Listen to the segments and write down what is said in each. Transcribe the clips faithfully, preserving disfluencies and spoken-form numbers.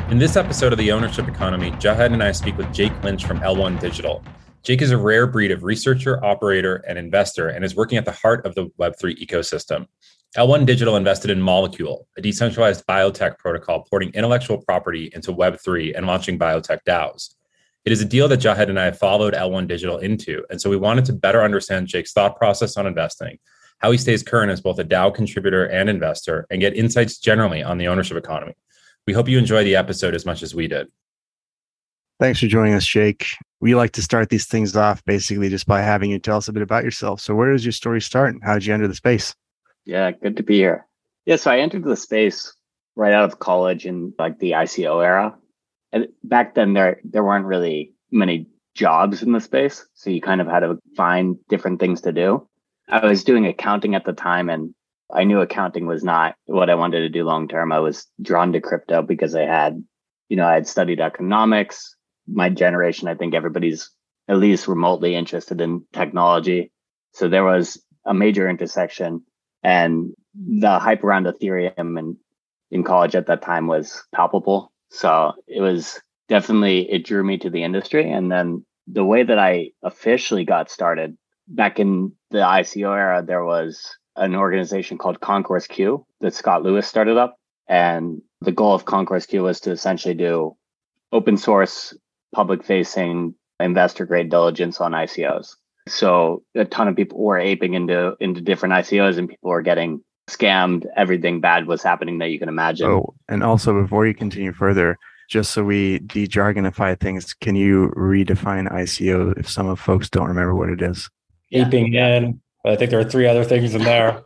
In this episode of The Ownership Economy, Jahed and I speak with Jake Lynch from L one Digital. Jake is a rare breed of researcher, operator, and investor, and is working at the heart of the Web three ecosystem. L one Digital invested in Molecule, a decentralized biotech protocol porting intellectual property into Web three and launching biotech DAOs. It is a deal that Jahed and I have followed L one Digital into, and so we wanted to better understand Jake's thought process on investing, how he stays current as both a DAO contributor and investor, and get insights generally on the ownership economy. We hope you enjoy the episode as much as we did. Thanks for joining us, Jake. We like to start these things off basically just by having you tell us a bit about yourself. So where does your story start and how did you enter the space? Yeah, good to be here. Yeah, so I entered the space right out of college in like the I C O era. And back then there there weren't really many jobs in the space. So you kind of had to find different things to do. I was doing accounting at the time and I knew accounting was not what I wanted to do long term. I was drawn to crypto because I had, you know, I had studied economics. My generation, I think everybody's at least remotely interested in technology. So there was a major intersection, and the hype around Ethereum and in college at that time was palpable. So it was definitely, it drew me to the industry. And then the way that I officially got started back in the I C O era, there was an organization called Concourse Q that Scott Lewis started up. And the goal of Concourse Q was to essentially do open source, public facing, investor grade diligence on I C Os. So a ton of people were aping into, into different I C Os and people were getting scammed. Everything bad was happening that you can imagine. Oh, and also before you continue further, just so we de-jargonify things, can you redefine I C O if some of folks don't remember what it is? Aping yeah. in. I think there are three other things in there.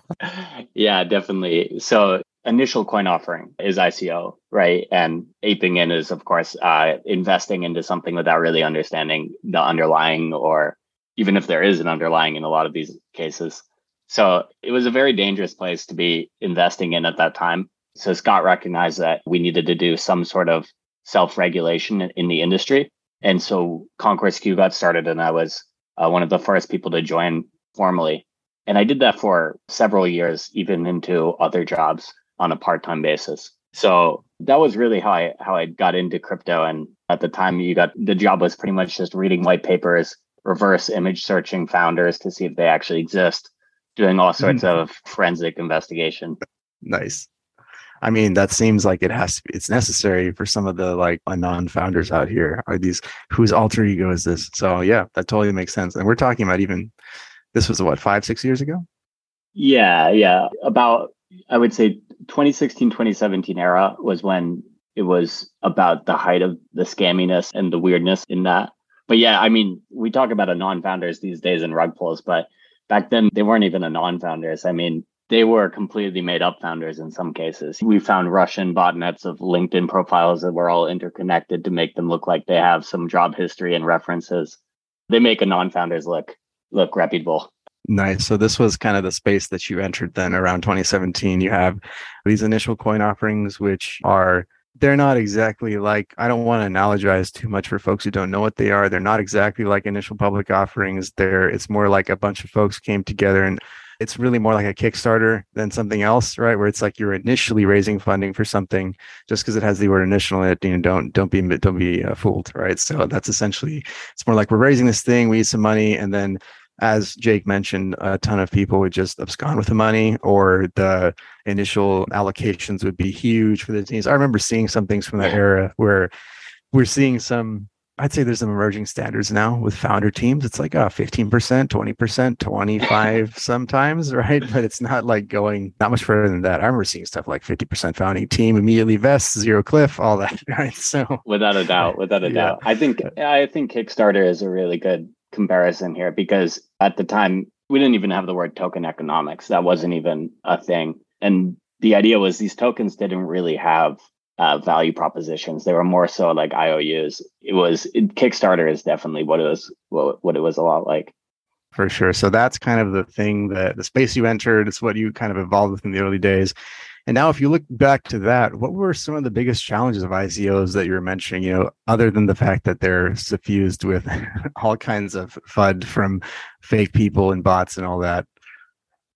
Yeah, definitely. So initial coin offering is I C O, right? And aping in is, of course, uh, investing into something without really understanding the underlying, or even if there is an underlying in a lot of these cases. So it was a very dangerous place to be investing in at that time. So Scott recognized that we needed to do some sort of self-regulation in the industry. And so Concourse Q got started, and I was uh, one of the first people to join formally. And I did that for several years, even into other jobs on a part-time basis. So that was really how I how I got into crypto. And at the time, you got the job was pretty much just reading white papers, reverse image searching founders to see if they actually exist, doing all sorts mm-hmm. of forensic investigation. Nice. I mean, that seems like it has to be, it's necessary for some of the like non-founders out here. Are these, whose alter ego is this? So yeah, that totally makes sense. And we're talking about even, this was what, five, six years ago? Yeah, yeah. About, I would say twenty sixteen, twenty seventeen era was when it was about the height of the scamminess and the weirdness in that. But yeah, I mean, we talk about a non-founders these days in rug pulls, but back then they weren't even a non-founders. I mean, they were completely made up founders in some cases. We found Russian botnets of LinkedIn profiles that were all interconnected to make them look like they have some job history and references. They make a non-founders look look reputable. Nice. So this was kind of the space that you entered then around twenty seventeen. You have these initial coin offerings, which are, they're not exactly like, I don't want to analogize too much for folks who don't know what they are. They're not exactly like initial public offerings. They're, it's more like a bunch of folks came together, and it's really more like a Kickstarter than something else, right? Where it's like you're initially raising funding for something just because it has the word initial in it. You know, don't don't be don't be uh, fooled, right? So that's essentially, it's more like we're raising this thing, we need some money, and then, as Jake mentioned, a ton of people would just abscond with the money, or the initial allocations would be huge for the teams. I remember seeing some things from that era where we're seeing some, I'd say there's some emerging standards now with founder teams. It's like uh, fifteen percent, twenty percent, twenty-five sometimes, right? But it's not like going not much further than that. I remember seeing stuff like fifty percent founding team, immediately vests, zero cliff, all that, right? So without a doubt, without a yeah. doubt. I think I think Kickstarter is a really good comparison here, because at the time we didn't even have the word token economics. That wasn't even a thing. And the idea was these tokens didn't really have uh, value propositions. They were more so like I O Us. It was it, Kickstarter is definitely what it was, what, what it was a lot like. For sure. So that's kind of the thing, that the space you entered, it's what you kind of evolved with in the early days. And now if you look back to that, what were some of the biggest challenges of I C Os that you were mentioning, you know, other than the fact that they're suffused with all kinds of FUD from fake people and bots and all that?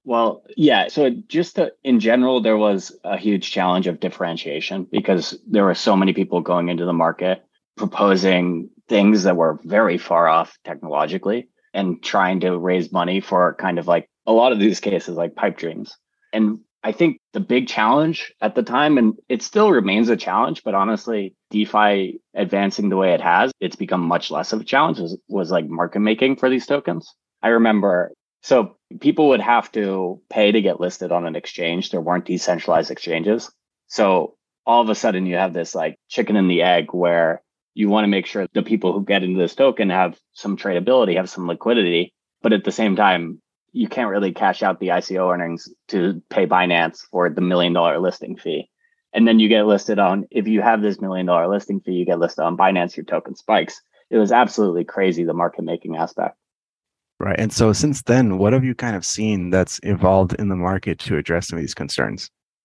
Well, yeah. So just to, in general, there was a huge challenge of differentiation because there were so many people going into the market proposing things that were very far off technologically and trying to raise money for kind of like a lot of these cases, like pipe dreams. And I think the big challenge at the time, and it still remains a challenge, but honestly, DeFi advancing the way it has, it's become much less of a challenge, was, was like market making for these tokens. I remember, so people would have to pay to get listed on an exchange. There weren't decentralized exchanges. So all of a sudden you have this like chicken and the egg where you want to make sure the people who get into this token have some tradability, have some liquidity, but at the same time, you can't really cash out the I C O earnings to pay Binance for the million dollar listing fee. And then you get listed on, if you have this million dollar listing fee, you get listed on Binance, your token spikes. It was absolutely crazy, the market making aspect. Right. And so since then, what have you kind of seen that's evolved in the market to address some of these concerns?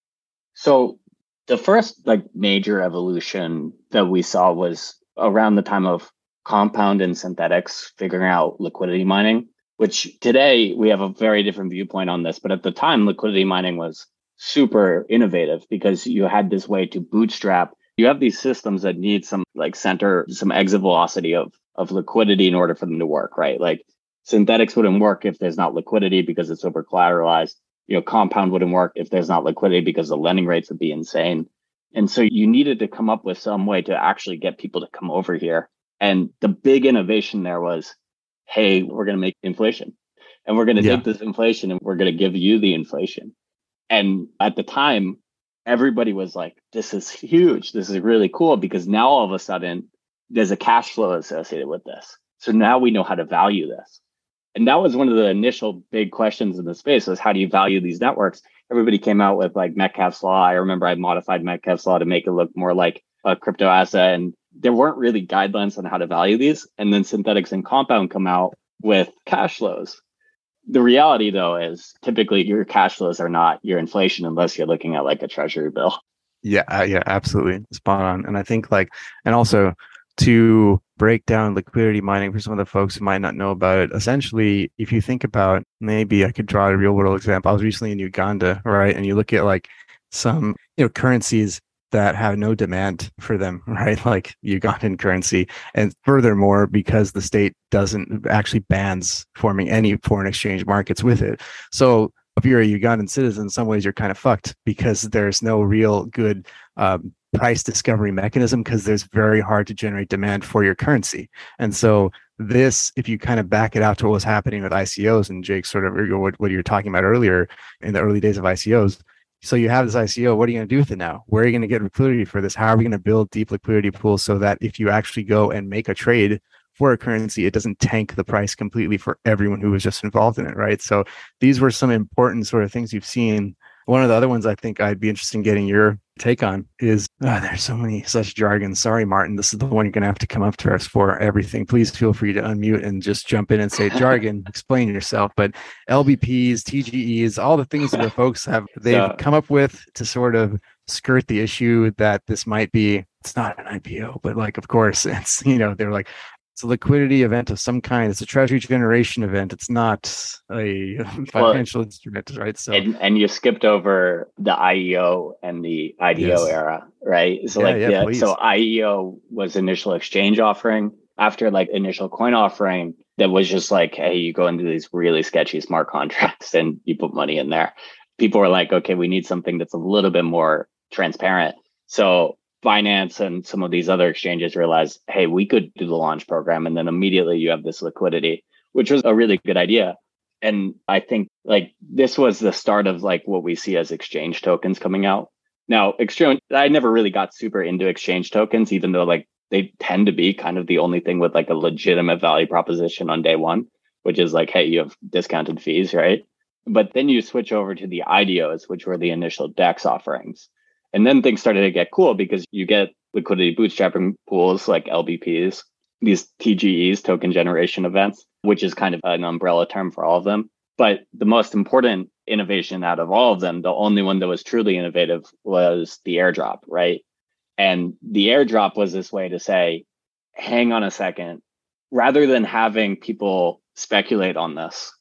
So the first like major evolution that we saw was around the time of Compound and Synthetix figuring out liquidity mining, which today we have a very different viewpoint on this. But at the time, liquidity mining was super innovative because you had this way to bootstrap. You have these systems that need some like center, some exit velocity of, of liquidity in order for them to work, right? Like Synthetix wouldn't work if there's not liquidity because it's over collateralized. You know, Compound wouldn't work if there's not liquidity because the lending rates would be insane. And so you needed to come up with some way to actually get people to come over here. And the big innovation there was, hey, we're going to make inflation and we're going to yeah. take this inflation and we're going to give you the inflation. And at the time, everybody was like, this is huge. This is really cool because now all of a sudden there's a cash flow associated with this. So now we know how to value this. And that was one of the initial big questions in the space was how do you value these networks? Everybody came out with like Metcalfe's Law. I remember I modified Metcalfe's Law to make it look more like a crypto asset. And there weren't really guidelines on how to value these. And then Synthetix and Compound come out with cash flows. The reality, though, is typically your cash flows are not your inflation unless you're looking at like a treasury bill. Yeah, uh, yeah, absolutely. Spot on. And I think like, and also to break down liquidity mining for some of the folks who might not know about it, essentially, if you think about, maybe I could draw a real world example. I was recently in Uganda, right? And you look at like some, you know, currencies that have no demand for them, right? Like Ugandan currency. And furthermore, because the state doesn't actually bans forming any foreign exchange markets with it. So if you're a Ugandan citizen, in some ways you're kind of fucked because there's no real good um, price discovery mechanism because there's very hard to generate demand for your currency. And so this, if you kind of back it out to what was happening with I C Os and Jake sort of what, what you were talking about earlier in the early days of I C Os, so you have this I C O, what are you going to do with it now? Where are you going to get liquidity for this? How are we going to build deep liquidity pools so that if you actually go and make a trade for a currency, it doesn't tank the price completely for everyone who was just involved in it, right? So these were some important sort of things you've seen. One of the other ones I think I'd be interested in getting your take on is, oh, there's so many such jargon. Sorry, Martin, this is the one you're going to have to come up to us for everything. Please feel free to unmute and just jump in and say jargon, explain yourself. But L B Ps, T G Es, all the things that the folks have, they've yeah. come up with to sort of skirt the issue that this might be, it's not an I P O, but like, of course, it's, you know, they're like, it's a liquidity event of some kind. It's a treasury generation event. It's not a financial well, instrument, right? So, and, and you skipped over the I E O and the I D O yes. era, right? So, yeah, like, yeah, the, so I E O was initial exchange offering. After like initial coin offering, that was just like, hey, you go into these really sketchy smart contracts and you put money in there. People were like, okay, we need something that's a little bit more transparent. So Binance and some of these other exchanges realized, hey, we could do the launch program. And then immediately you have this liquidity, which was a really good idea. And I think like this was the start of like what we see as exchange tokens coming out. Now, exchange, I never really got super into exchange tokens, even though like they tend to be kind of the only thing with like a legitimate value proposition on day one, which is like, hey, you have discounted fees, right? But then you switch over to the I D Os, which were the initial DEX offerings. And then things started to get cool because you get liquidity bootstrapping pools like L B Ps, these T G Es, token generation events, which is kind of an umbrella term for all of them. But the most important innovation out of all of them, the only one that was truly innovative was the airdrop, right? And the airdrop was this way to say, hang on a second, rather than having people speculate on this,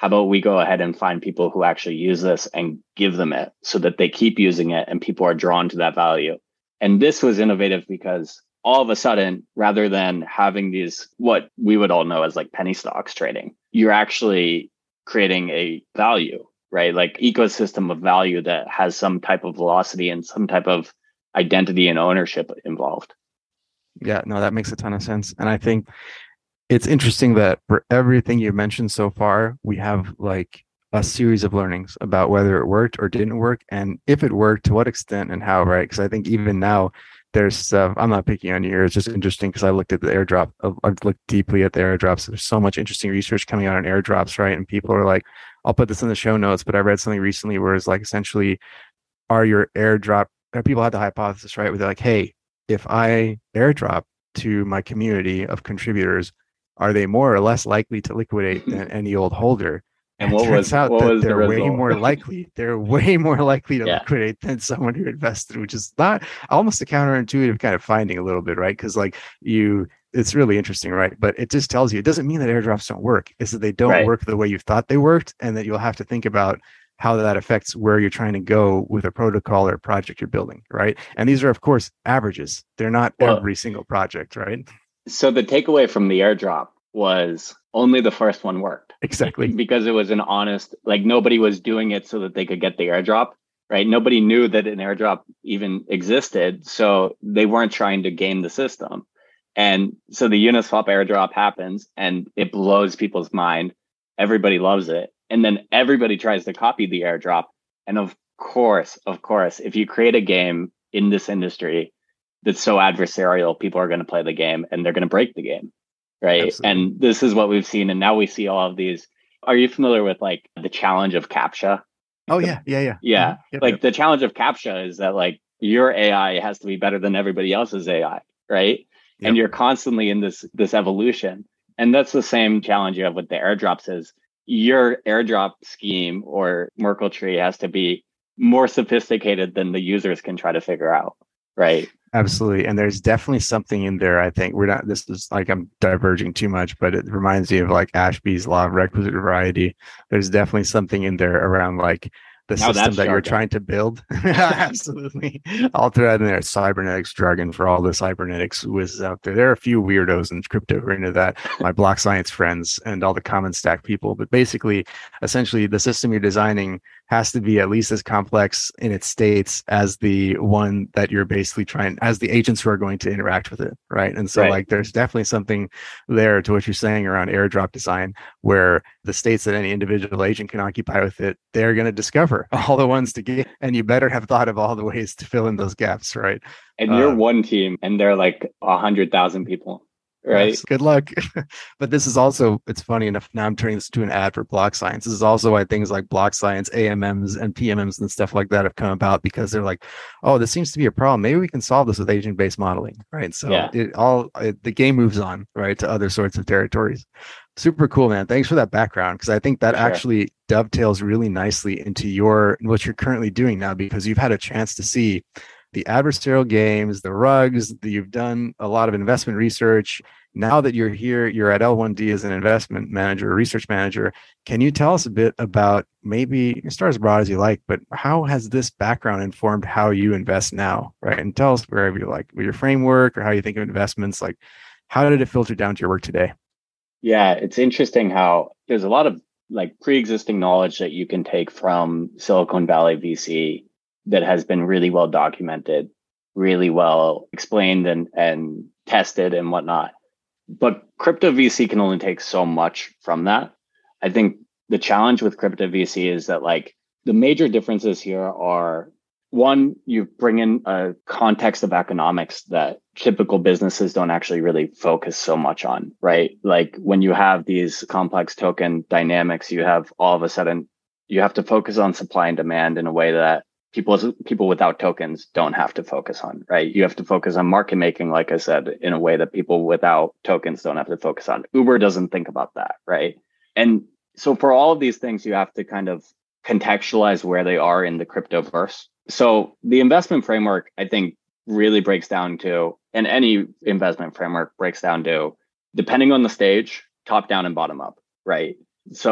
how about we go ahead and find people who actually use this and give them it so that they keep using it and people are drawn to that value. And this was innovative because all of a sudden, rather than having these, what we would all know as like penny stocks trading, you're actually creating a value, right? Like ecosystem of value that has some type of velocity and some type of identity and ownership involved. Yeah, no, that makes a ton of sense. And I think it's interesting that for everything you've mentioned so far, we have like a series of learnings about whether it worked or didn't work. And if it worked, to what extent and how, right? Because I think even now there's stuff, I'm not picking on you here. It's just interesting because I looked at the airdrop. I've looked deeply at the airdrops. There's so much interesting research coming out on airdrops, right? And people are like, I'll put this in the show notes, but I read something recently where it's like essentially, are your airdrop, people had the hypothesis, right? Where they're like, hey, if I airdrop to my community of contributors, are they more or less likely to liquidate than any old holder? And what it turns was out what that was they're the way result? more likely. They're way more likely to Yeah. liquidate than someone who invested, which is not almost a counterintuitive kind of finding a little bit, right? Because like you, it's really interesting, right? But it just tells you, it doesn't mean that airdrops don't work. It's that they don't Right. work the way you thought they worked, and that you'll have to think about how that affects where you're trying to go with a protocol or project you're building, right? And these are, of course, averages. They're not Well, every single project, right? So the takeaway from the airdrop was only the first one worked. Exactly. Because it was an honest, like nobody was doing it so that they could get the airdrop, right? Nobody knew that an airdrop even existed. So they weren't trying to game the system. And so the Uniswap airdrop happens and it blows people's mind. Everybody loves it. And then everybody tries to copy the airdrop. And of course, of course, if you create a game in this industry that's so adversarial, people are going to play the game and they're going to break the game. Right. Absolutely. And this is what we've seen. And now we see all of these. Are you familiar with like the challenge of CAPTCHA? Oh, yeah. Yeah. Yeah. Yeah. Mhm. Yep, like yep. the challenge of CAPTCHA is that like your A I has to be better than everybody else's A I. Right. Yep. And you're constantly in this this evolution. And that's the same challenge you have with the airdrops is your airdrop scheme or Merkle tree has to be more sophisticated than the users can try to figure out. Right. Absolutely. And there's definitely something in there. I think we're not, this is like, I'm diverging too much, but it reminds me of like Ashby's law of requisite variety. There's definitely something in there around like the Now system that's that you're jargon. trying to build. Absolutely. I'll throw that in there. Cybernetics jargon for all the cybernetics whizzes out there. There are a few weirdos in crypto who are into that, my block science friends and all the common stack people. But basically, essentially, the system you're designing has to be at least as complex in its states as the one that you're basically trying, as the agents who are going to interact with it, right? And so Right. like there's definitely something there to what you're saying around airdrop design, where the states that any individual agent can occupy with it, they're going to discover all the ones to get, and you better have thought of all the ways to fill in those gaps, right? And you're Um, one team and they're like a hundred thousand people. Right. Yes, good luck. But this is also, it's funny enough, now I'm turning this to an ad for block science. This is also why things like block science, A M Ms and P M Ms and stuff like that have come about, because they're like, oh, this seems to be a problem. Maybe we can solve this with agent-based modeling, right? So Yeah. it all, it, the game moves on, right, to other sorts of territories. Super cool, man. Thanks for that background, because I think that Sure. actually dovetails really nicely into your, what you're currently doing now, because you've had a chance to see the adversarial games, the rugs, the, you've done a lot of investment research. Now that you're here, you're at L one D as an investment manager, research manager. Can you tell us a bit about, maybe start as broad as you like, but how has this background informed how you invest now, right? And tell us wherever you like, with your framework or how you think of investments, like how did it filter down to your work today? Yeah, it's interesting how there's a lot of like pre-existing knowledge that you can take from Silicon Valley V C that has been really well documented, really well explained and, and tested and whatnot. But crypto V C can only take so much from that. I think the challenge with crypto V C is that like the major differences here are, one, you bring in a context of economics that typical businesses don't actually really focus so much on, right? Like when you have these complex token dynamics, you have all of a sudden, you have to focus on supply and demand in a way that people people without tokens don't have to focus on, right? You have to focus on market making, like I said, in a way that people without tokens don't have to focus on. Uber doesn't think about that, right? And so for all of these things, you have to kind of contextualize where they are in the cryptoverse. So the investment framework, I think, really breaks down to, and any investment framework breaks down to, depending on the stage, top down and bottom up, right? So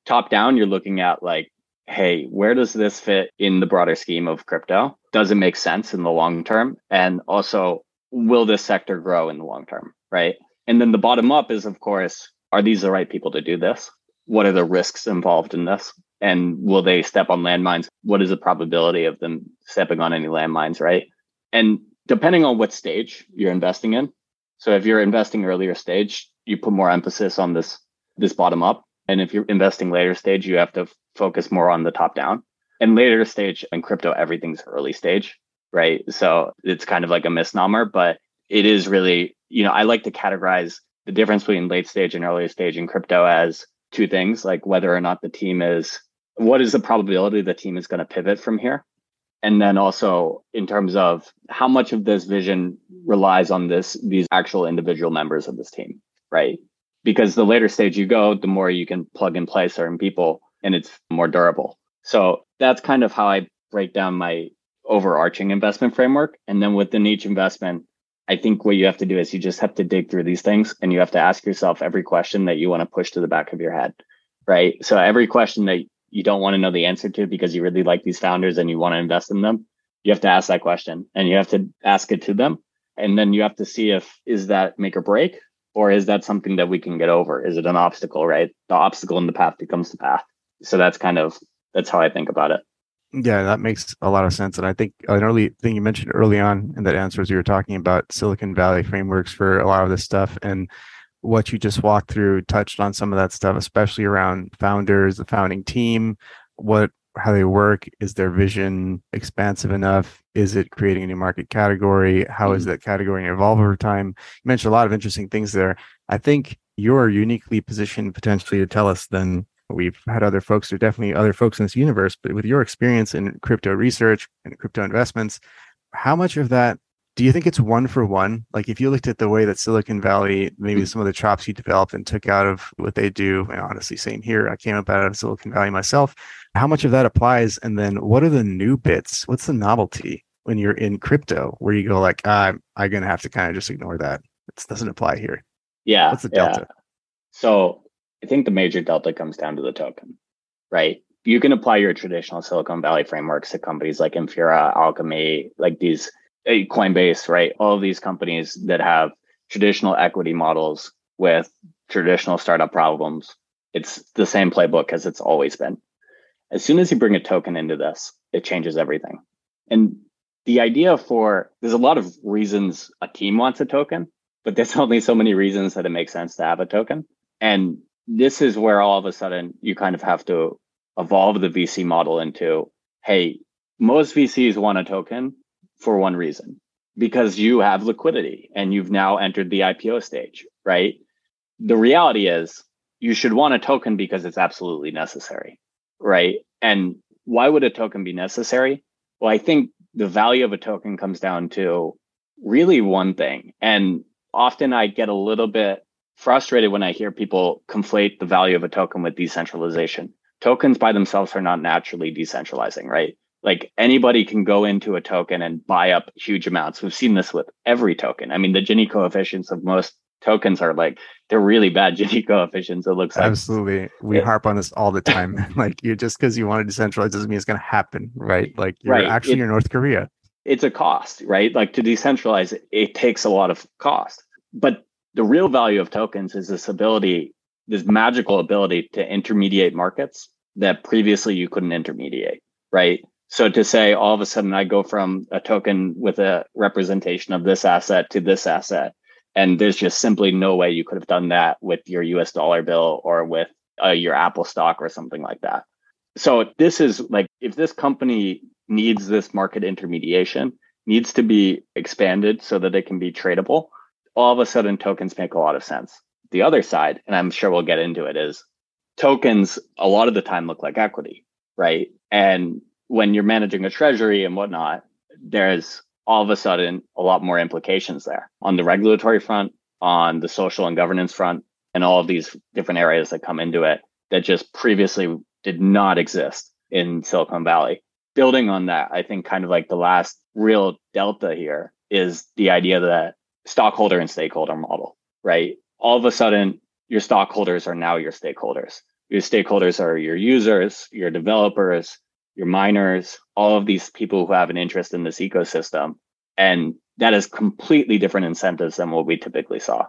top down, you're looking at like, hey, where does this fit in the broader scheme of crypto? Does it make sense in the long term? And also, will this sector grow in the long term, right? And then the bottom up is, of course, are these the right people to do this? What are the risks involved in this? And will they step on landmines? What is the probability of them stepping on any landmines, right? And depending on what stage you're investing in. So if you're investing earlier stage, you put more emphasis on this, this bottom up. And if you're investing later stage, you have to focus more on the top down. And later stage in crypto, everything's early stage, right? So it's kind of like a misnomer, but it is really, you know, I like to categorize the difference between late stage and early stage in crypto as two things, like whether or not the team is, what is the probability the team is going to pivot from here? And then also in terms of how much of this vision relies on this, these actual individual members of this team, right? Because the later stage you go, the more you can plug and play certain people and it's more durable. So that's kind of how I break down my overarching investment framework. And then within each investment, I think what you have to do is you just have to dig through these things and you have to ask yourself every question that you want to push to the back of your head, right? So every question that you don't want to know the answer to because you really like these founders and you want to invest in them, you have to ask that question and you have to ask it to them. And then you have to see if, is that make or break? Or is that something that we can get over? Is it an obstacle, right? The obstacle in the path becomes the path. So that's kind of, that's how I think about it. Yeah, that makes a lot of sense. And I think an early thing you mentioned early on in that answer is you were talking about Silicon Valley frameworks for a lot of this stuff. And what you just walked through touched on some of that stuff, especially around founders, the founding team, what, how they work. Is their vision expansive enough? Is it creating a new market category? How mm-hmm. is that category evolve over time? You mentioned a lot of interesting things there. I think you're uniquely positioned potentially to tell us than we've had other folks. There are definitely other folks in this universe, but with your experience in crypto research and crypto investments, how much of that do you think it's one for one? Like if you looked at the way that Silicon Valley, maybe some of the chops you developed and took out of what they do, and honestly, same here. I came up out of Silicon Valley myself. How much of that applies? And then what are the new bits? What's the novelty when you're in crypto where you go like, ah, I'm, I'm going to have to kind of just ignore that. It doesn't apply here. Yeah. What's the delta? Yeah. So I think the major delta comes down to the token, right? You can apply your traditional Silicon Valley frameworks to companies like Infura, Alchemy, like these Coinbase, right? All of these companies that have traditional equity models with traditional startup problems. It's the same playbook as it's always been. As soon as you bring a token into this, it changes everything. And the idea for, there's a lot of reasons a team wants a token, but there's only so many reasons that it makes sense to have a token. And this is where all of a sudden you kind of have to evolve the V C model into, hey, most V Cs want a token for one reason, because you have liquidity and you've now entered the I P O stage, right? The reality is you should want a token because it's absolutely necessary, right? And why would a token be necessary? Well, I think the value of a token comes down to really one thing. And often I get a little bit frustrated when I hear people conflate the value of a token with decentralization. Tokens by themselves are not naturally decentralizing, right? Like anybody can go into a token and buy up huge amounts. We've seen this with every token. I mean, the Gini coefficients of most tokens are like, they're really bad Gini coefficients. It looks like. Absolutely. We it, harp on this all the time. Like you just because you want to decentralize doesn't mean it's going to happen, right? Like you're right. actually it, in North Korea. It's a cost, right? Like to decentralize it, it takes a lot of cost. But the real value of tokens is this ability, this magical ability to intermediate markets that previously you couldn't intermediate, right? So to say all of a sudden I go from a token with a representation of this asset to this asset, and there's just simply no way you could have done that with your U S dollar bill or with uh, your Apple stock or something like that. So this is like, if this company needs this market intermediation, needs to be expanded so that it can be tradable, all of a sudden tokens make a lot of sense. The other side, and I'm sure we'll get into it, is tokens a lot of the time look like equity, right? And when you're managing a treasury and whatnot, there's all of a sudden a lot more implications there on the regulatory front, on the social and governance front, and all of these different areas that come into it that just previously did not exist in Silicon Valley. Building on that, I think kind of like the last real delta here is the idea that stockholder and stakeholder model, right? All of a sudden, your stockholders are now your stakeholders. Your stakeholders are your users, your developers, your miners, all of these people who have an interest in this ecosystem. And that is completely different incentives than what we typically saw.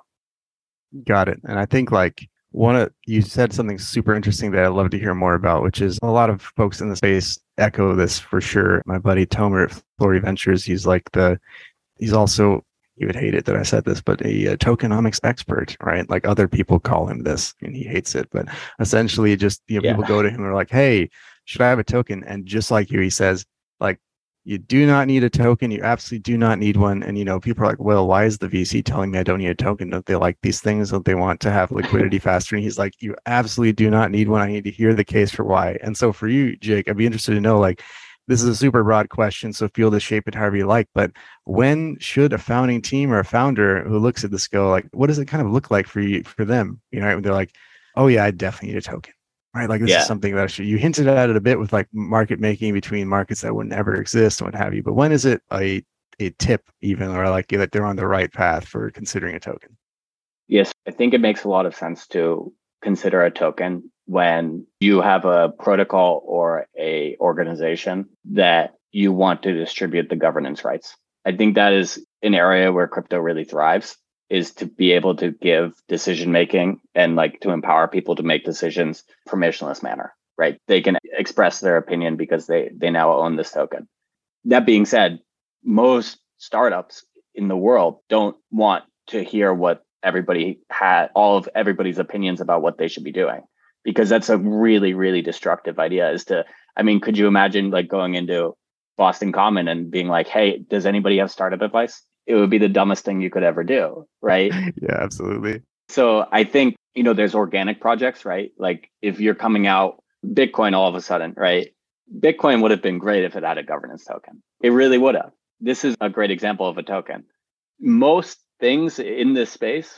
Got it. And I think like one of you said something super interesting that I'd love to hear more about, which is a lot of folks in the space echo this for sure. My buddy Tomer at Flory Ventures, he's like the, he's also, he would hate it that I said this, but a, a tokenomics expert, right? Like other people call him this and he hates it, but essentially just, you know, Yeah. people go to him and are like, hey, should I have a token? And just like you, he says, like, you do not need a token. You absolutely do not need one. And, you know, people are like, well, why is the V C telling me I don't need a token? Don't they like these things? Don't they want to have liquidity faster? And he's like, you absolutely do not need one. I need to hear the case for why. And so for you, Jake, I'd be interested to know, like, this is a super broad question, so feel to shape it however you like. But when should a founding team or a founder who looks at this go, like, what does it kind of look like for you, for them? You know, they're like, oh yeah, I definitely need a token. Right, like this Yeah. is something that should, you hinted at it a bit with like market making between markets that would never exist and what have you. But when is it a a tip even, or like that they're on the right path for considering a token? Yes, I think it makes a lot of sense to consider a token when you have a protocol or a organization that you want to distribute the governance rights. I think that is an area where crypto really thrives, is to be able to give decision making and like to empower people to make decisions permissionless manner, right? They can express their opinion because they they now own this token. That being said, most startups in the world don't want to hear what everybody had, all of everybody's opinions about what they should be doing, because that's a really, really destructive idea. Is to, I mean, could you imagine like going into Boston Common and being like, hey, does anybody have startup advice? It would be the dumbest thing you could ever do, right? Yeah, absolutely. So I think, you know, there's organic projects, right? Like if you're coming out Bitcoin all of a sudden, right? Bitcoin would have been great if it had a governance token. It really would have. This is a great example of a token. Most things in this space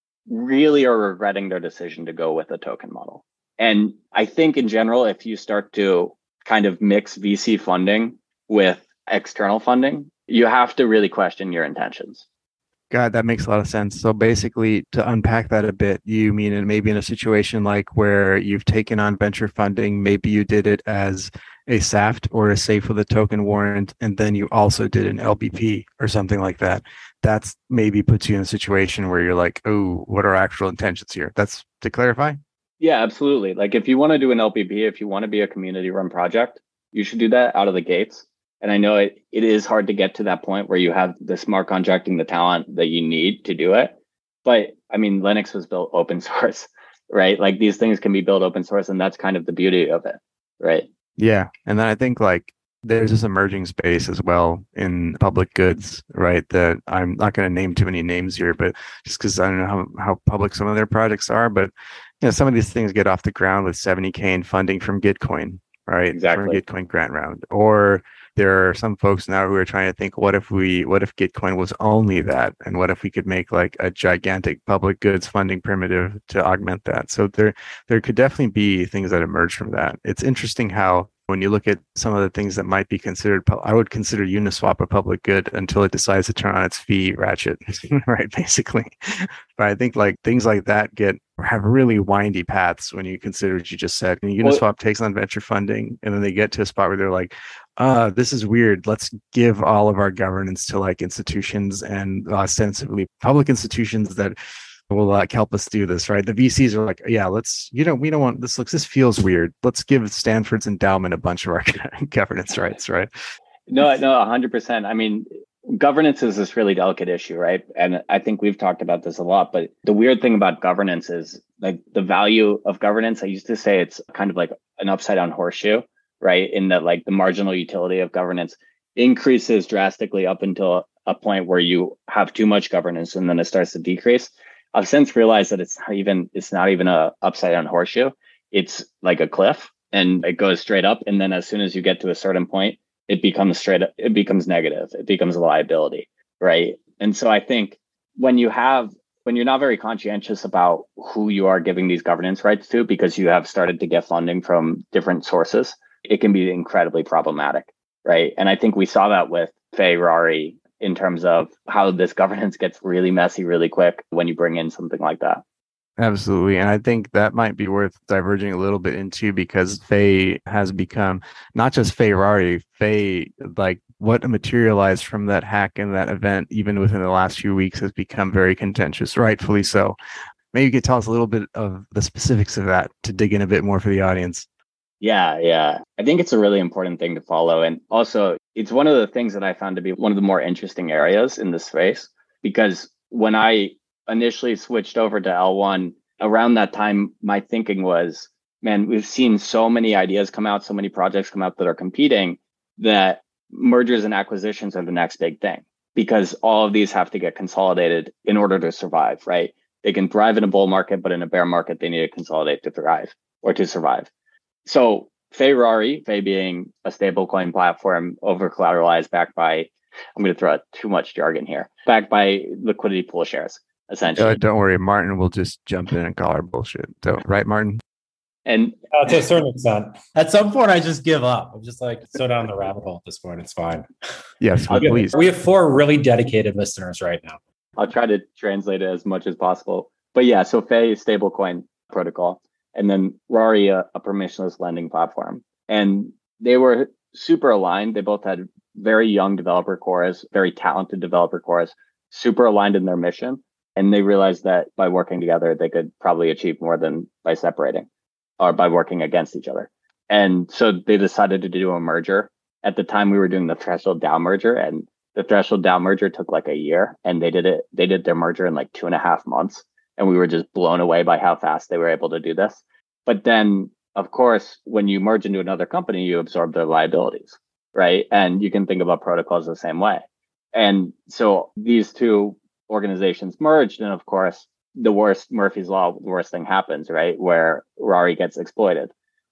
really are regretting their decision to go with a token model. And I think in general, if you start to kind of mix V C funding with external funding, you have to really question your intentions. God, that makes a lot of sense. So basically, to unpack that a bit, you mean it maybe in a situation like where you've taken on venture funding, maybe you did it as a S A F T or a safe with a token warrant, and then you also did an L B P or something like that. That's maybe puts you in a situation where you're like, oh, what are actual intentions here? That's to clarify? Yeah, absolutely. Like if you want to do an L B P, if you want to be a community run project, you should do that out of the gates. And I know it, it is hard to get to that point where you have the smart contracting, the talent that you need to do it. But I mean, Linux was built open source, right? Like these things can be built open source, and that's kind of the beauty of it, right? Yeah. And then I think like there's this emerging space as well in public goods, right? That I'm not going to name too many names here, but just because I don't know how, how public some of their projects are, but you know, some of these things get off the ground with seventy K in funding from Gitcoin, right? Exactly. From a Gitcoin grant round. Or there are some folks now who are trying to think, what if we, what if Gitcoin was only that? And what if we could make like a gigantic public goods funding primitive to augment that? So there, there could definitely be things that emerge from that. It's interesting how when you look at some of the things that might be considered, I would consider Uniswap a public good until it decides to turn on its fee ratchet, right? Basically. But I think like things like that get, have really windy paths when you consider what you just said. And Uniswap well, takes on venture funding, and then they get to a spot where they're like, uh, this is weird. Let's give all of our governance to like institutions and ostensibly public institutions that will like help us do this, right? The V Cs are like, yeah, let's, you know, we don't want this. Looks, this feels weird. Let's give Stanford's endowment a bunch of our governance rights, right? No, no, one hundred percent. I mean, governance is this really delicate issue, right? And I think we've talked about this a lot, but the weird thing about governance is like the value of governance. I used to say it's kind of like an upside down horseshoe, right? In that like the marginal utility of governance increases drastically up until a point where you have too much governance and then it starts to decrease. I've since realized that it's not even, it's not even a upside down horseshoe. It's like a cliff and it goes straight up. And then as soon as you get to a certain point, it becomes straight up, it becomes negative. It becomes a liability, right? And so I think when you have, when you're not very conscientious about who you are giving these governance rights to, because you have started to get funding from different sources, it can be incredibly problematic, right? And I think we saw that with Ferrari in terms of how this governance gets really messy really quick when you bring in something like that. Absolutely. And I think that might be worth diverging a little bit into because Faye has become not just Faye Rari, Faye, like what materialized from that hack and that event, even within the last few weeks, has become very contentious, rightfully so. Maybe you could tell us a little bit of the specifics of that to dig in a bit more for the audience. Yeah, yeah. I think it's a really important thing to follow. And also, it's one of the things that I found to be one of the more interesting areas in this space, because when I initially switched over to L one, around that time, my thinking was, man, we've seen so many ideas come out, so many projects come out that are competing, that mergers and acquisitions are the next big thing, because all of these have to get consolidated in order to survive, right? They can thrive in a bull market, but in a bear market, they need to consolidate to thrive or to survive. So Faye Rari, Faye being a stablecoin platform over collateralized, backed by, I'm going to throw out too much jargon here, backed by liquidity pool shares, essentially. Uh, don't worry, Martin will just jump in and call our bullshit. Don't, right, Martin? And uh, to a certain extent, at some point, I just give up. I'm just like so down the rabbit hole at this point. It's fine. Yes, well, please. We have four really dedicated listeners right now. I'll try to translate it as much as possible. But yeah, so Faye is stablecoin protocol, and then Rari, a, a permissionless lending platform. And they were super aligned. They both had very young developer cores, very talented developer cores, super aligned in their mission. And they realized that by working together, they could probably achieve more than by separating or by working against each other. And so they decided to do a merger. At the time, we were doing the Threshold DAO merger, and the Threshold DAO merger took like a year, and they did it. They did their merger in like two and a half months. And we were just blown away by how fast they were able to do this. But then, of course, when you merge into another company, you absorb their liabilities, right? And you can think about protocols the same way. And so these two organizations merged, and of course, the worst, Murphy's Law, the worst thing happens, right? Where Rari gets exploited.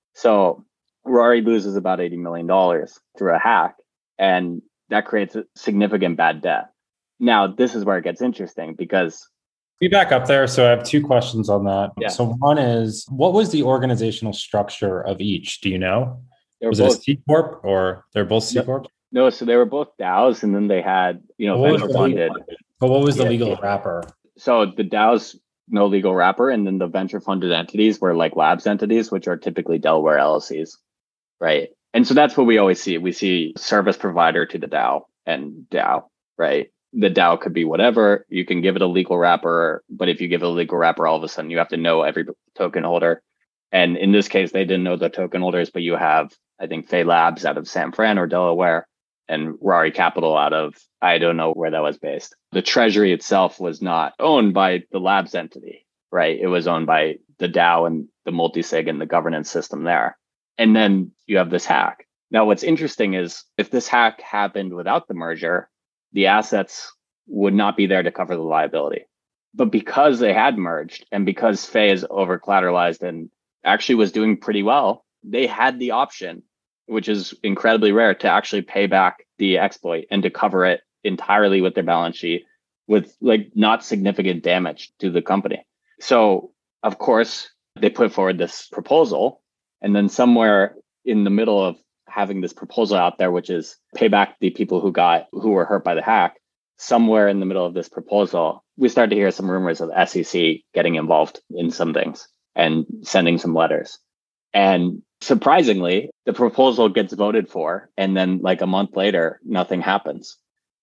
So Rari loses about eighty million dollars through a hack, and that creates a significant bad debt. Now, this is where it gets interesting because Be back up there. So I have two questions on that. Yeah. So one is, what was the organizational structure of each? Do you know? Was both, it a C Corp or they're both C Corp? No, so they were both DAOs, and then they had, you know, What was venture the funded. legal- But what was the Yeah. legal wrapper? So the DAOs, no legal wrapper, and then the venture funded entities were like labs entities, which are typically Delaware L L Cs, right? And so that's what we always see. We see service provider to the DAO and DAO, right? The DAO could be whatever. You can give it a legal wrapper, but if you give it a legal wrapper, all of a sudden you have to know every token holder. And in this case, they didn't know the token holders, but you have, I think, Faye Labs out of San Fran or Delaware, and Rari Capital out of, I don't know where that was based. The treasury itself was not owned by the labs entity, right? It was owned by the DAO and the multi-sig and the governance system there. And then you have this hack. Now, what's interesting is if this hack happened without the merger, the assets would not be there to cover the liability. But because they had merged and because Faye is over collateralized and actually was doing pretty well, they had the option, which is incredibly rare, to actually pay back the exploit and to cover it entirely with their balance sheet with like not significant damage to the company. So, of course, they put forward this proposal, and then somewhere in the middle of having this proposal out there, which is pay back the people who got who were hurt by the hack, somewhere in the middle of this proposal, we started to hear some rumors of S E C getting involved in some things and sending some letters. And surprisingly, the proposal gets voted for, and then like a month later, nothing happens.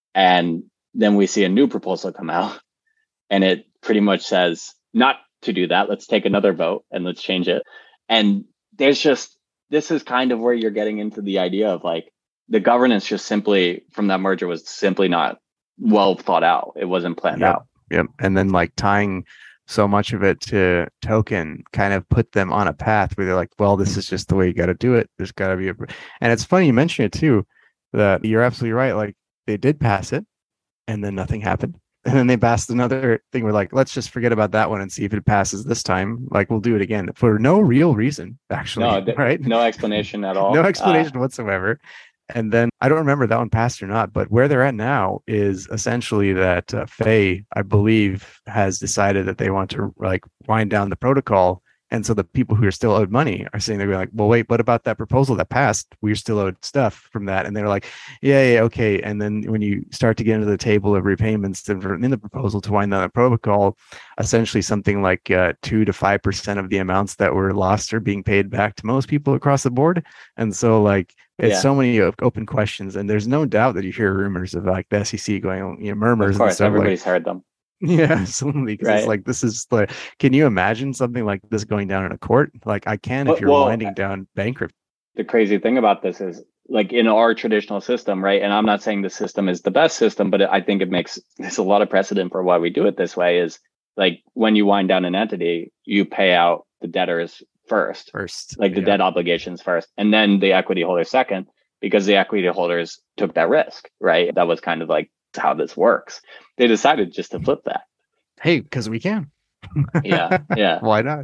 And then we see a new proposal come out, and it pretty much says not to do that. Let's take another vote and let's change it. And there's just, this is kind of where you're getting into the idea of like the governance just simply from that merger was simply not well thought out. It wasn't planned Yep. out. Yep. And then like tying so much of it to token kind of put them on a path where they're like, well, this is just the way you got to do it. There's got to be a, and it's funny you mention it too, that you're absolutely right. Like they did pass it and then nothing happened. And then they passed another thing. We're like, let's just forget about that one and see if it passes this time. Like we'll do it again for no real reason, actually. No, th- right? no explanation at all. No explanation Uh, whatsoever. And then I don't remember that one passed or not, but where they're at now is essentially that uh, Faye, I believe, has decided that they want to like wind down the protocol And so the people who are still owed money are sitting there going like, well, wait, what about that proposal that passed? We're still owed stuff from that. And they're like, yeah, yeah, okay. And then when you start to get into the table of repayments in the proposal to wind down the protocol, essentially something like uh, two to five percent of the amounts that were lost are being paid back to most people across the board. And so like, it's Yeah. so many open questions. And there's no doubt that you hear rumors of like the S E C going, you know, murmurs. Of course, and stuff everybody's like, heard them. yeah, absolutely. Because Right. it's like, this is like, can you imagine something like this going down in a court? Like I can if But- you're well, winding down bankruptcy. The crazy thing about this is, like in our traditional system, right? And I'm not saying the system is the best system, but I think it makes there's a lot of precedent for why we do it this way. Is like when you wind down an entity, you pay out the debtors first, First, like the yeah. debt obligations first, and then the equity holders second, because the equity holders took that risk, right? That was kind of like how this works. They decided just to flip that. Hey, because we can. Yeah, yeah. Why not?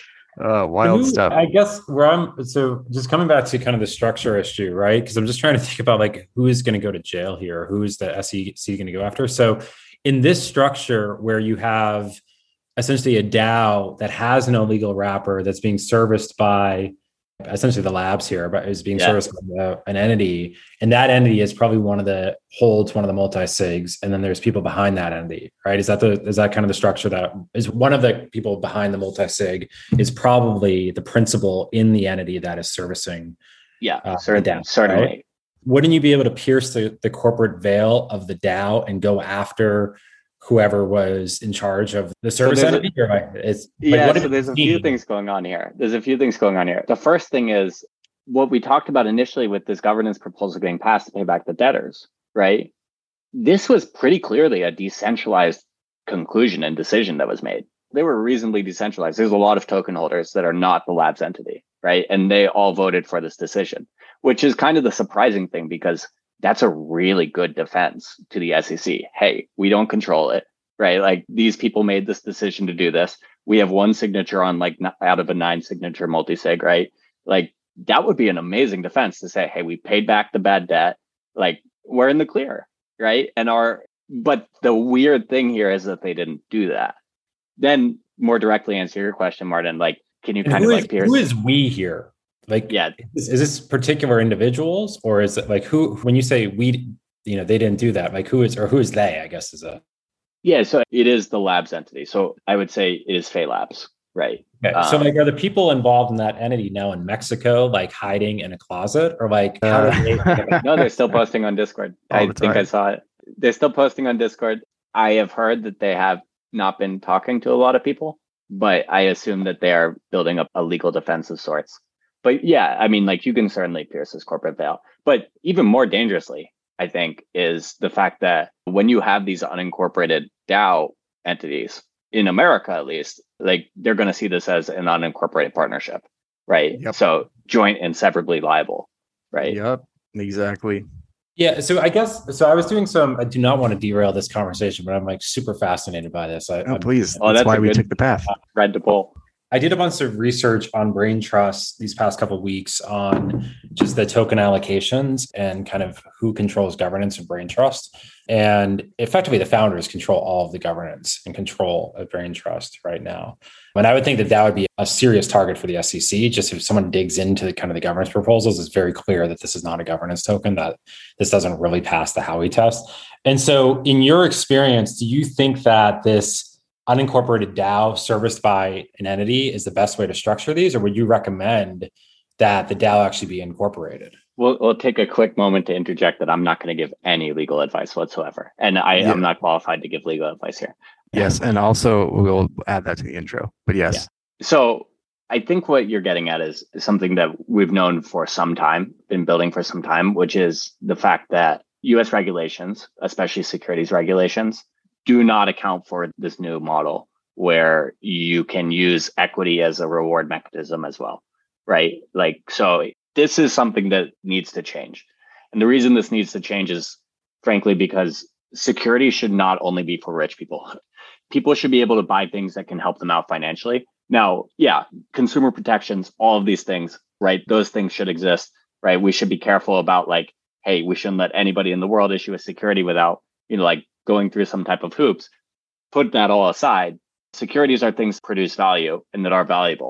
Uh, wild Who- stuff. I guess where I'm so just coming back to kind of the structure issue, right? Because I'm just trying to think about like who is going to go to jail here, who is the S E C going to go after. So in this structure where you have essentially a DAO that has no legal wrapper that's being serviced by essentially the labs here, but is being Yeah. serviced by the, an entity, and that entity is probably one of the holds one of the multi-sigs, and then there's people behind that entity, right? Is that the is that kind of the structure that is one of the people behind the multi-sig is probably the principal in the entity that is servicing. Yeah, Uh, cer- the DAO, certainly. right? Wouldn't you be able to pierce the, the corporate veil of the DAO and go after whoever was in charge of the service there's a- entity? Or like, it's, like, Yeah, what so have there's you a few seen? things going on here. There's a few things going on here. The first thing is what we talked about initially with this governance proposal being passed to pay back the debtors, right? This was pretty clearly a decentralized conclusion and decision that was made. They were reasonably decentralized. There's a lot of token holders that are not the labs entity, right? And they all voted for this decision, which is kind of the surprising thing because that's a really good defense to the S E C. Hey, we don't control it, right? Like these people made this decision to do this. We have one signature on like n- out of a nine signature multi-sig, right? Like that would be an amazing defense to say, hey, we paid back the bad debt. Like we're in the clear, right? And our, but the weird thing here is that they didn't do that. Then more directly answer your question, Martin, like, can you And kind who of is, like pierce? who is we here? Like, Yeah. is, is this particular individuals, or is it like who? When you say we, you know, they didn't do that. Like, who is or who is they? I guess is a Yeah, so it is the labs entity. So I would say it is Fey Labs, right? okay. So, Um, like, are the people involved in that entity now in Mexico, like hiding in a closet, or like how Uh, do they? No, they're still posting on Discord. All I the think I time. saw it. They're still posting on Discord. I have heard that they have not been talking to a lot of people, but I assume that they are building up a legal defense of sorts. But yeah, I mean, like you can certainly pierce this corporate veil. But even more dangerously, I think, is the fact that when you have these unincorporated DAO entities, in America at least, like they're going to see this as an unincorporated partnership, right? Yep. So joint and severably liable, right? Yep, exactly. Yeah. So I guess so. I was doing some. I do not want to derail this conversation, but I'm like super fascinated by this. I, Oh, I'm- please. Oh, that's, that's why a we good- took the path. Red to pull. I did a bunch of research on brain trust these past couple of weeks on just the token allocations and kind of who controls governance of brain trust. And effectively, the founders control all of the governance and control of brain trust right now. And I would think that that would be a serious target for the S E C. Just if someone digs into the kind of the governance proposals, it's very clear that this is not a governance token, that this doesn't really pass the Howey test. And so in your experience, do you think that this unincorporated DAO serviced by an entity is the best way to structure these, or would you recommend that the DAO actually be incorporated? We'll, we'll take a quick moment to interject that I'm not going to give any legal advice whatsoever. And I Yeah. am not qualified to give legal advice here. Yes, and also we'll add that to the intro. But yes, So I think what you're getting at is something that we've known for some time, been building for some time, which is the fact that U S regulations, especially securities regulations, do not account for this new model where you can use equity as a reward mechanism as well, right? Like, so this is something that needs to change. And the reason this needs to change is frankly, because security should not only be for rich people. People should be able to buy things that can help them out financially. Now, yeah, consumer protections, all of these things, right? Those things should exist, right? We should be careful about like, hey, we shouldn't let anybody in the world issue a security without, you know, like going through some type of hoops. Put that all aside. Securities are things that produce value and that are valuable.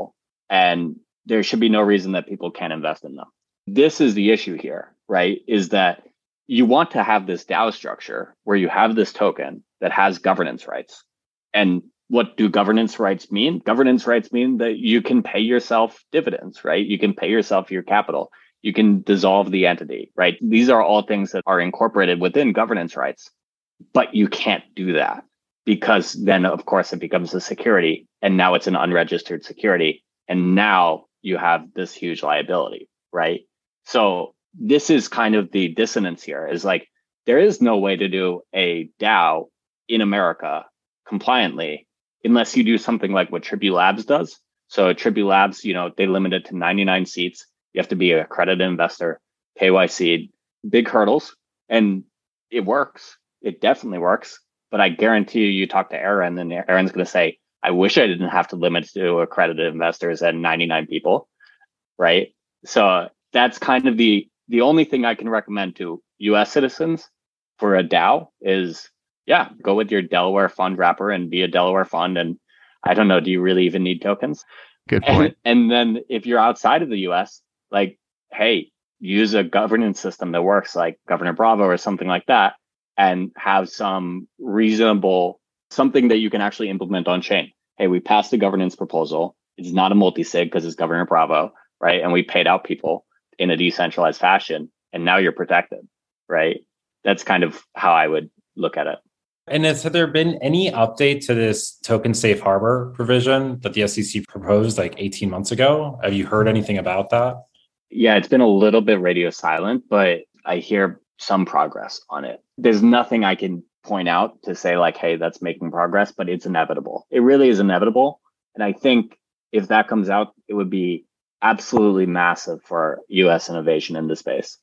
and there should be no reason that people can't invest in them. This is the issue here, right? Is that you want to have this DAO structure where you have this token that has governance rights. And what do governance rights mean? Governance rights mean that you can pay yourself dividends, right? You can pay yourself your capital. You can dissolve the entity, right? These are all things that are incorporated within governance rights, but you can't do that because then, of course, it becomes a security and now it's an unregistered security. And now you have this huge liability, right? So this is kind of the dissonance here is like, there is no way to do a DAO in America compliantly unless you do something like what Tribu Labs does. So Tribu Labs, you know, they limit it to ninety-nine seats. You have to be a accredited investor, K Y C, big hurdles, and it works. It definitely works. But I guarantee you, you talk to Aaron, and Aaron's going to say, I wish I didn't have to limit to accredited investors and ninety-nine people, right? So that's kind of the the only thing I can recommend to U S citizens for a DAO is, yeah, go with your Delaware fund wrapper and be a Delaware fund. And I don't know, do you really even need tokens? Good point. And, and then if you're outside of the U S, like, hey, use a governance system that works like Governor Bravo or something like that, and have some reasonable, something that you can actually implement on chain. Hey, we passed a governance proposal. It's not a multi-sig because it's Governor Bravo, right? And we paid out people in a decentralized fashion, and now you're protected, right? That's kind of how I would look at it. And has there been any update to this token safe harbor provision that the S E C proposed like eighteen months ago? Have you heard anything about that? Yeah, it's been a little bit radio silent, but I hear some progress on it. There's nothing I can point out to say like, hey, that's making progress, but it's inevitable. It really is inevitable. And I think if that comes out, it would be absolutely massive for U S innovation in the space.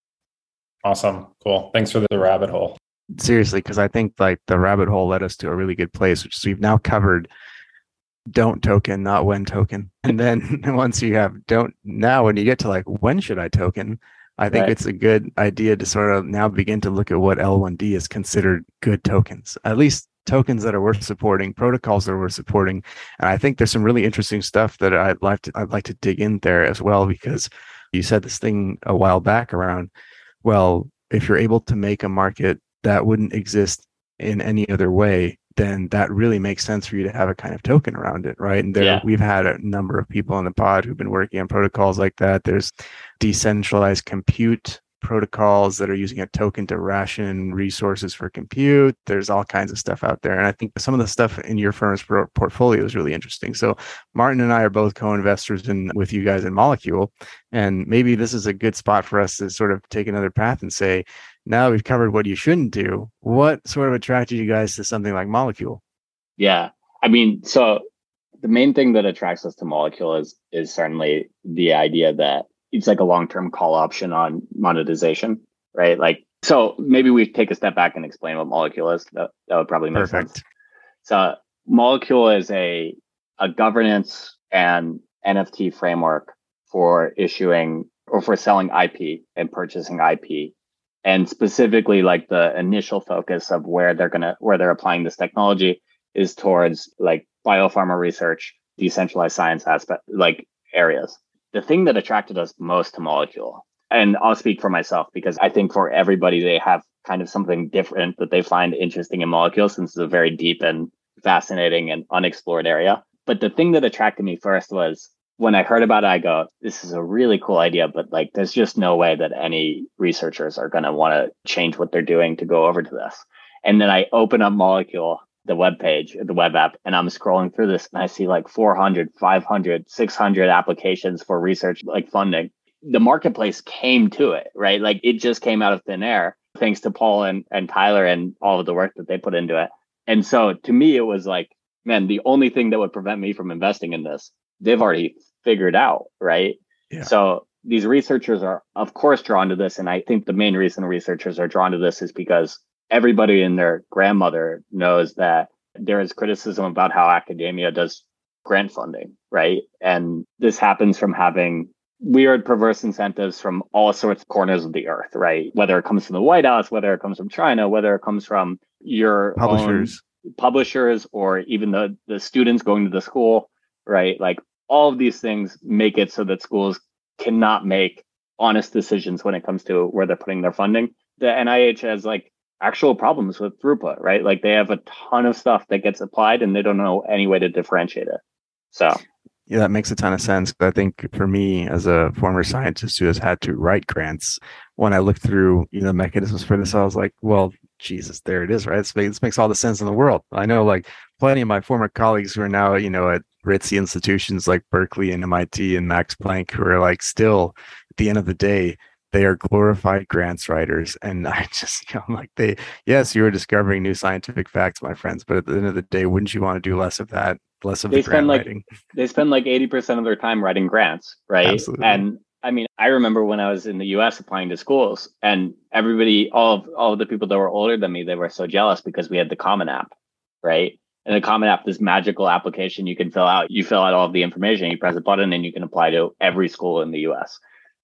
Awesome. Cool. Thanks for the rabbit hole. Seriously, because I think like the rabbit hole led us to a really good place, which is we've now covered don't token, not when token. And then once you have don't, now when you get to like, when should I token? I think Right. It's a good idea to sort of now begin to look at what L one D is considered good tokens, at least tokens that are worth supporting, protocols that are worth supporting. And I think there's some really interesting stuff that I'd like to, I'd like to dig in there as well, because you said this thing a while back around, well, if you're able to make a market that wouldn't exist in any other way, then that really makes sense for you to have a kind of token around it, right? And there, Yeah. we've had a number of people on the pod who've been working on protocols like that. There's decentralized compute protocols that are using a token to ration resources for compute. There's all kinds of stuff out there. And I think some of the stuff in your firm's pro- portfolio is really interesting. So Martin and I are both co-investors in with you guys in Molecule. And maybe this is a good spot for us to sort of take another path and say, now we've covered what you shouldn't do. What sort of attracted you guys to something like Molecule? Yeah. I mean, so the main thing that attracts us to Molecule is is certainly the idea that it's like a long-term call option on monetization, right? Like, so maybe we take a step back and explain what Molecule is. That, that would probably make Perfect. sense. So Molecule is a a governance and N F T framework for issuing or for selling I P and purchasing I P. And specifically, like the initial focus of where they're gonna where they're applying this technology is towards like biopharma research, decentralized science aspect, like areas. The thing that attracted us most to Molecule, and I'll speak for myself because I think for everybody they have kind of something different that they find interesting in Molecule, since it's a very deep and fascinating and unexplored area. But the thing that attracted me first was when I heard about it, I go, this is a really cool idea, but like, there's just no way that any researchers are going to want to change what they're doing to go over to this. And then I open up Molecule, the web page, the web app, and I'm scrolling through this and I see like four hundred, five hundred, six hundred applications for research, like funding. The marketplace came to it, right? Like it just came out of thin air, thanks to Paul and, and Tyler and all of the work that they put into it. And so to me, it was like, man, the only thing that would prevent me from investing in this, they've already figured out, right? Yeah. So these researchers are, of course, drawn to this. And I think the main reason researchers are drawn to this is because everybody and their grandmother knows that there is criticism about how academia does grant funding, right? And this happens from having weird, perverse incentives from all sorts of corners of the earth, right? Whether it comes from the White House, whether it comes from China, whether it comes from your Publishers. own publishers, or even the, the students going to the school, right? Like, all of these things make it so that schools cannot make honest decisions when it comes to where they're putting their funding. The N I H has like actual problems with throughput, right? Like they have a ton of stuff that gets applied and they don't know any way to differentiate it. So yeah, that makes a ton of sense. I think for me, as a former scientist who has had to write grants, when I looked through, you know, mechanisms for this, I was like, well, Jesus, there it is, right? This makes, this makes all the sense in the world. I know like plenty of my former colleagues who are now, you know, at ritzy institutions like Berkeley and M I T and Max Planck, who are like still at the end of the day, they are glorified grants writers. And I just, you know, I'm like, they, yes, you are discovering new scientific facts, my friends, but at the end of the day, wouldn't you want to do less of that? Less of they the spend grant like writing? they spend like eighty percent of their time writing grants, right? Absolutely. And I mean, I remember when I was in the U S applying to schools, and everybody, all of all of the people that were older than me, they were so jealous because we had the Common App, right? And the Common App, this magical application you can fill out. You fill out all of the information, you press a button, and you can apply to every school in the U S.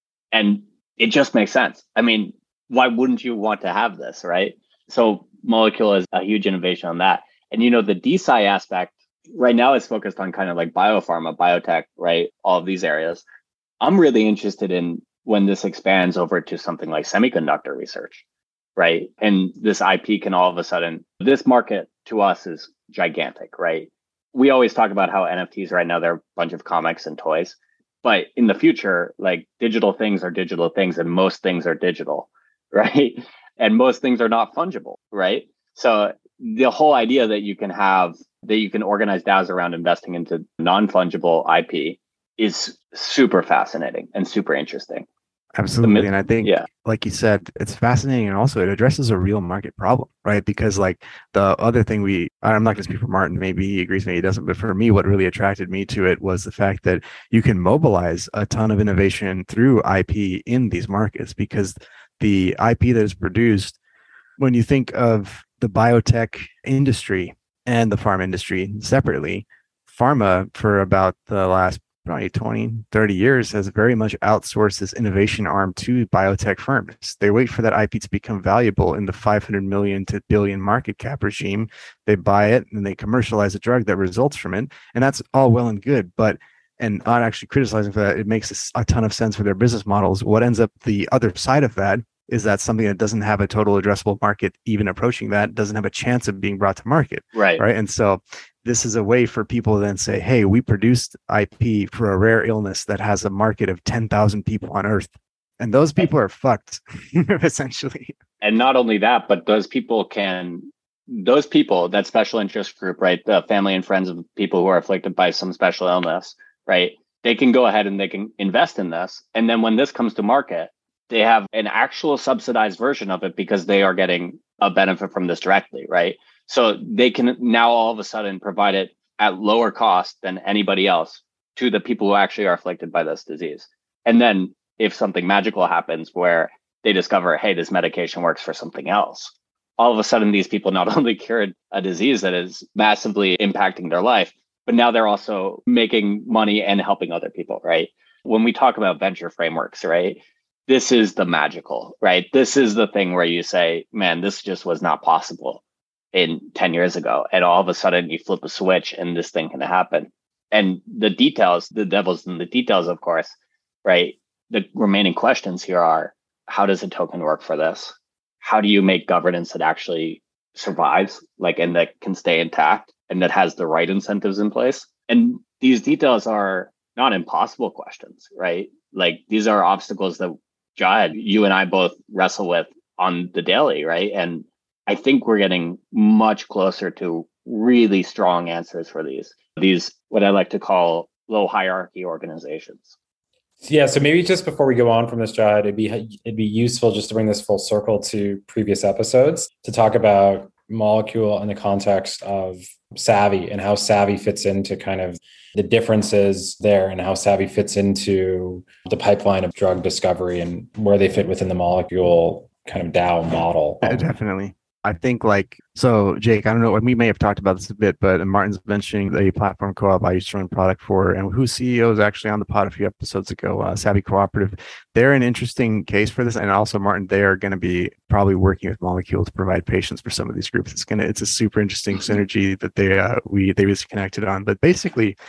And it just makes sense. I mean, why wouldn't you want to have this, right? So Molecule is a huge innovation on that. And you know, the D S I aspect right now is focused on kind of like biopharma, biotech, right? All of these areas. I'm really interested in when this expands over to something like semiconductor research, right? And this I P can all of a sudden, this market to us is gigantic, right? We always talk about how N F Ts right now, they're a bunch of comics and toys. But in the future, like digital things are digital things and most things are digital, right? And most things are not fungible, right? So the whole idea that you can have, that you can organize DAOs around investing into non-fungible I P is super fascinating and super interesting. Absolutely. And I think, yeah. like you said, it's fascinating. And also it addresses a real market problem, right? Because like the other thing we, I'm not going to speak for Martin, maybe he agrees, maybe he doesn't. But for me, what really attracted me to it was the fact that you can mobilize a ton of innovation through I P in these markets, because the I P that is produced, when you think of the biotech industry and the pharma industry separately, pharma for about the last probably twenty, thirty years has very much outsourced this innovation arm to biotech firms. They wait for that I P to become valuable in the five hundred million to billion market cap regime. They buy it and they commercialize a drug that results from it. And that's all well and good, but, and not actually criticizing for that, it makes a ton of sense for their business models. What ends up the other side of that is that something that doesn't have a total addressable market, even approaching that, doesn't have a chance of being brought to market. Right. Right. And so this is a way for people to then say, hey, we produced I P for a rare illness that has a market of ten thousand people on Earth. And those people are fucked, essentially. And not only that, but those people can, those people, that special interest group, right? The family and friends of people who are afflicted by some special illness, right? They can go ahead and they can invest in this. And then when this comes to market, they have an actual subsidized version of it because they are getting a benefit from this directly, right? So they can now all of a sudden provide it at lower cost than anybody else to the people who actually are afflicted by this disease. And then if something magical happens where they discover, hey, this medication works for something else, all of a sudden these people not only cured a disease that is massively impacting their life, but now they're also making money and helping other people, right? When we talk about venture frameworks, right? This is the magical, right? This is the thing where you say, man, this just was not possible in ten years ago. And all of a sudden you flip a switch and this thing can happen. And the details, the devil's in the details, of course, right? The remaining questions here are, how does a token work for this? How do you make governance that actually survives, like, and that can stay intact and that has the right incentives in place? And these details are not impossible questions, right? Like these are obstacles that Jahid, you and I both wrestle with on the daily, right? And I think we're getting much closer to really strong answers for these, these, what I like to call low hierarchy organizations. Yeah, so maybe just before we go on from this, Jahid, it'd be it'd be useful just to bring this full circle to previous episodes to talk about Molecule in the context of Savvy and how Savvy fits into kind of the differences there and how Savvy fits into the pipeline of drug discovery and where they fit within the Molecule kind of DAO model. Yeah, definitely. I think like, so Jake, I don't know, we may have talked about this a bit, but Martin's mentioning the platform co-op I used to run product for, and whose C E O is actually on the pod a few episodes ago, uh, Savvy Cooperative. They're an interesting case for this. And also Martin, they are going to be probably working with Molecule to provide patients for some of these groups. It's going to, it's a super interesting synergy that they, uh, we, they was connected on, but basically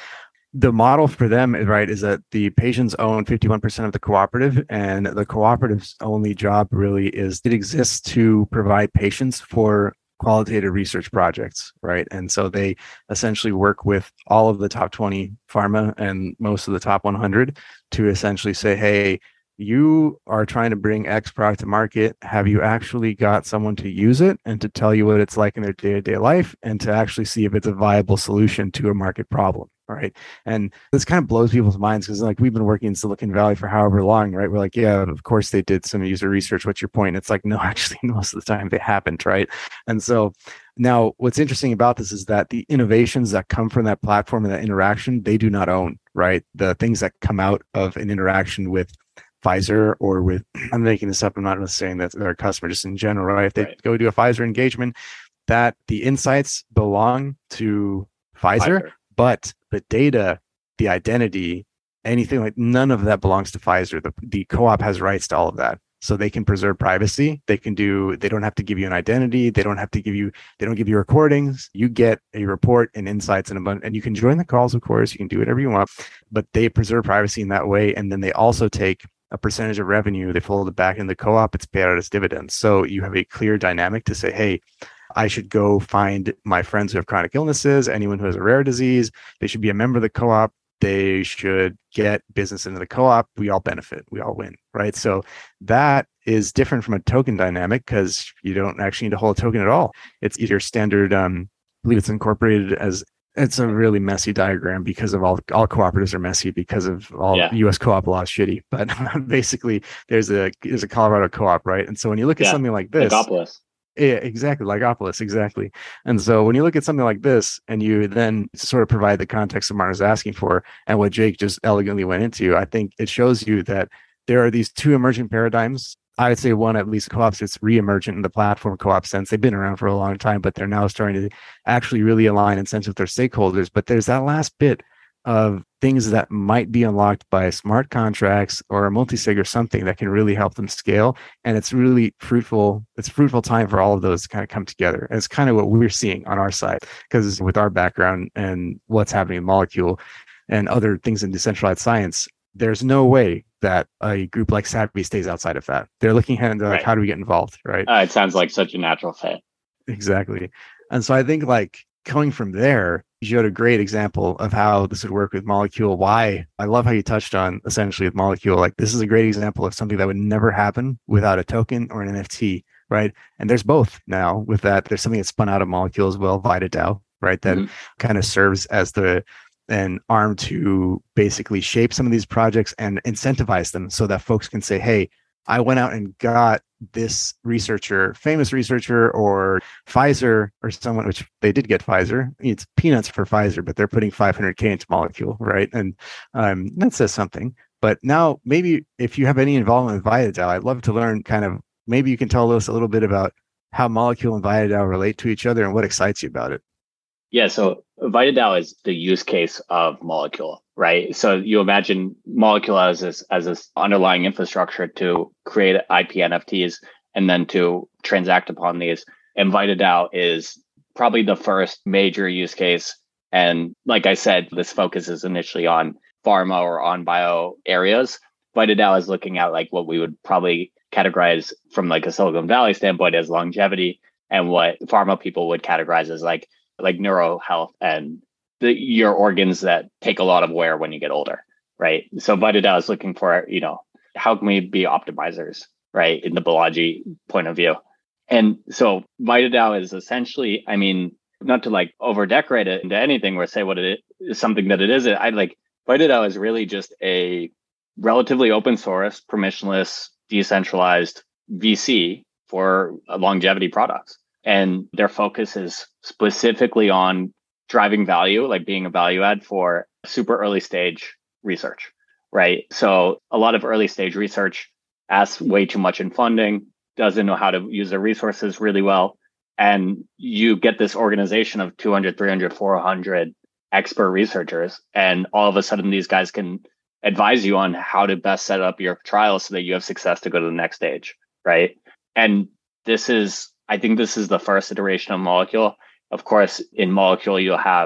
the model for them, right, is that the patients own fifty-one percent of the cooperative, and the cooperative's only job really is it exists to provide patients for qualitative research projects, right? And so they essentially work with all of the top twenty pharma and most of the top one hundred to essentially say, hey, you are trying to bring X product to market. Have you actually got someone to use it and to tell you what it's like in their day-to-day life and to actually see if it's a viable solution to a market problem, right? And this kind of blows people's minds because like we've been working in Silicon Valley for however long, right? We're like, yeah, of course they did some user research. What's your point? It's like, no, actually, most of the time they haven't, right? And so now what's interesting about this is that the innovations that come from that platform and that interaction, they do not own, right? The things that come out of an interaction with Pfizer or with, I'm making this up, I'm not just saying that they're a customer, just in general, right? If they right. go do a Pfizer engagement, that the insights belong to Pfizer, Pfizer, but the data, the identity, anything like none of that belongs to Pfizer. The, the co-op has rights to all of that. So they can preserve privacy. They can do, they don't have to give you an identity. They don't have to give you, they don't give you recordings. You get a report and insights and a bunch, and you can join the calls, of course, you can do whatever you want, but they preserve privacy in that way. And then they also take a percentage of revenue, they fold it back in the co-op, it's paid out as dividends. So you have a clear dynamic to say, hey, I should go find my friends who have chronic illnesses, anyone who has a rare disease, they should be a member of the co-op. They should get business into the co-op. We all benefit. We all win, right? So that is different from a token dynamic because you don't actually need to hold a token at all. It's either standard, um, I believe it's incorporated as, it's a really messy diagram because of all, all cooperatives are messy because of all yeah. U S co-op law is shitty. But basically there's a, there's a Colorado co-op, right? And so when you look at yeah. something like this, Ligopolis. Yeah, exactly. Ligopolis, exactly. And so when you look at something like this and you then sort of provide the context that Martin is asking for and what Jake just elegantly went into, I think it shows you that there are these two emergent paradigms. I would say one, at least co-ops, it's re-emergent in the platform co-op sense. They've been around for a long time, but they're now starting to actually really align incentives with their stakeholders. But there's that last bit of things that might be unlocked by smart contracts or a multi-sig or something that can really help them scale. And it's really fruitful. It's fruitful time for all of those to kind of come together. And it's kind of what we're seeing on our side, because with our background and what's happening in Molecule and other things in decentralized science, there's no way that a group like Savvy stays outside of that. They're looking at like, right. how do we get involved, right? Uh, it sounds like such a natural fit. Exactly. And so I think like going from there, you showed a great example of how this would work with Molecule. Why? I love how you touched on essentially with Molecule. Like this is a great example of something that would never happen without a token or an N F T, right? And there's both now with that. There's something that's spun out of Molecule as well, VitaDAO, right? That mm-hmm. kind of serves as the an arm to basically shape some of these projects and incentivize them so that folks can say, hey, I went out and got this researcher, famous researcher, or Pfizer or someone, which they did get Pfizer. It's peanuts for Pfizer, but they're putting five hundred K into Molecule, right? And um, that says something. But now maybe if you have any involvement with VitaDAO, I'd love to learn kind of, maybe you can tell us a little bit about how Molecule and VitaDAO relate to each other and what excites you about it. Yeah, so VitaDAO is the use case of Molecule, right? So you imagine Molecule as this as this underlying infrastructure to create I P N F Ts and then to transact upon these. And VitaDAO is probably the first major use case. And like I said, this focuses initially on pharma or on bio areas. VitaDAO is looking at like what we would probably categorize from like a Silicon Valley standpoint as longevity, and what pharma people would categorize as like like neuro health and the, your organs that take a lot of wear when you get older, right? So VitaDAO is looking for, you know, how can we be optimizers, right? In the Balaji point of view. And so VitaDAO is essentially, I mean, not to like over decorate it into anything or say what it is, something that it isn't. I like VitaDAO is really just a relatively open source, permissionless, decentralized V C for longevity products. And their focus is specifically on driving value, like being a value add for super early stage research, right? So a lot of early stage research asks way too much in funding, doesn't know how to use their resources really well. And you get this organization of two hundred, three hundred, four hundred expert researchers. And all of a sudden, these guys can advise you on how to best set up your trial so that you have success to go to the next stage, right? And this is I think this is the first iteration of Molecule. Of course, in Molecule, you'll have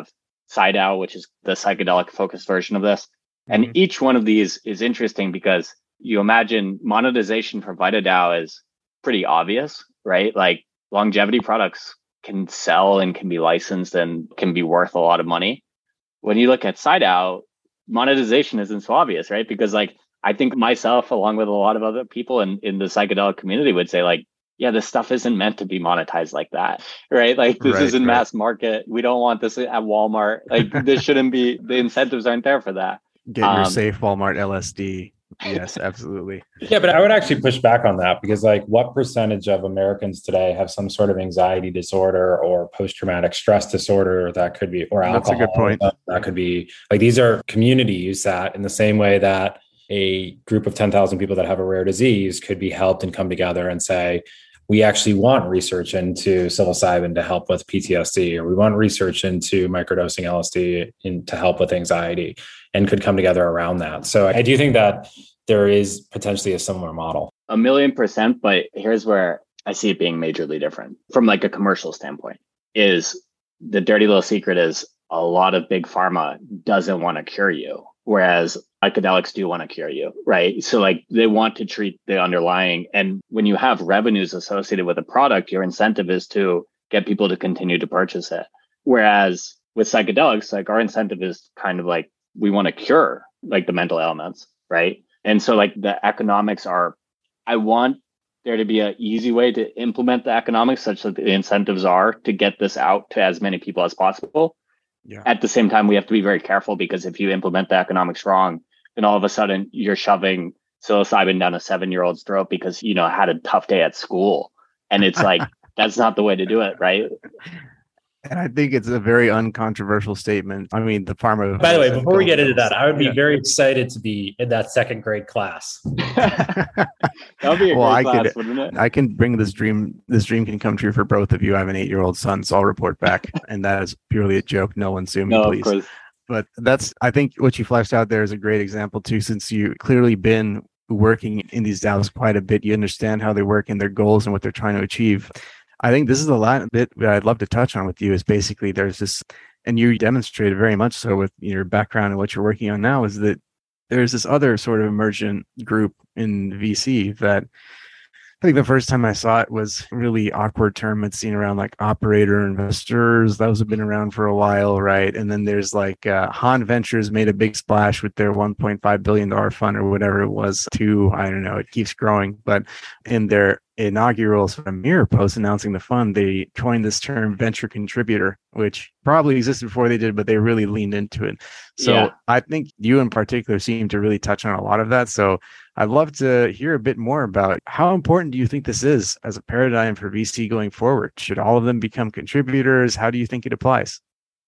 SciDAO, which is the psychedelic focused version of this. And Mhm. each one of these is interesting because you imagine monetization for VitaDAO is pretty obvious, right? Like longevity products can sell and can be licensed and can be worth a lot of money. When you look at SciDAO, monetization isn't so obvious, right? Because like I think myself, along with a lot of other people in, in the psychedelic community, would say like, yeah, this stuff isn't meant to be monetized like that, right? Like this Right, isn't right. mass market. We don't want this at Walmart. Like this shouldn't be, the incentives aren't there for that. Get your Um, safe Walmart L S D. Yes, absolutely. Yeah, but I would actually push back on that because, like, what percentage of Americans today have some sort of anxiety disorder or post-traumatic stress disorder that could be, or That's a alcohol? good point. That could be, like, these are communities that, in the same way that a group of ten thousand people that have a rare disease could be helped and come together and say, we actually want research into psilocybin to help with P T S D, or we want research into microdosing L S D in, to help with anxiety, and could come together around that. So I do think that there is potentially a similar model. A million percent, but here's where I see it being majorly different from like a commercial standpoint. Is the dirty little secret is a lot of big pharma doesn't want to cure you, whereas psychedelics do want to cure you, right? So like they want to treat the underlying, and when you have revenues associated with a product, your incentive is to get people to continue to purchase it. Whereas with psychedelics, like our incentive is kind of like we want to cure like the mental ailments, right? And so like the economics are, I want there to be an easy way to implement the economics such that the incentives are to get this out to as many people as possible. Yeah. At the same time, we have to be very careful because if you implement the economics wrong, then all of a sudden you're shoving psilocybin down a seven-year-old's throat because, you know, had a tough day at school. And it's like, that's not the way to do it, right? And I think it's a very uncontroversial statement. I mean, the pharma. By the way, before we get into that, I would be Yeah. very excited to be in that second grade class. That would be a Well, great I class, could- wouldn't it? I can bring this dream. This dream can come true for both of you. I have an eight-year-old son, so I'll report back. And that is purely a joke. No one sue me, No, of please. course. But that's, I think what you flashed out there is a great example too, since you clearly been working in these DAOs quite a bit. You understand how they work and their goals and what they're trying to achieve. I think this is the last bit that I'd love to touch on with you is basically there's this, and you demonstrated very much so with your background and what you're working on now, is that there's this other sort of emergent group in V C that I think the first time I saw it was a really awkward term it's seen around like operator investors. Those have been around for a while, right? And then there's like uh, Han Ventures made a big splash with their one point five billion dollars fund or whatever it was to, I don't know, it keeps growing. But in their inaugural sort of mirror post announcing the fund, they coined this term venture contributor, which probably existed before they did, but they really leaned into it. So Yeah. I think you in particular seem to really touch on a lot of that. So I'd love to hear a bit more about how important do you think this is as a paradigm for V C going forward? Should all of them become contributors? How do you think it applies?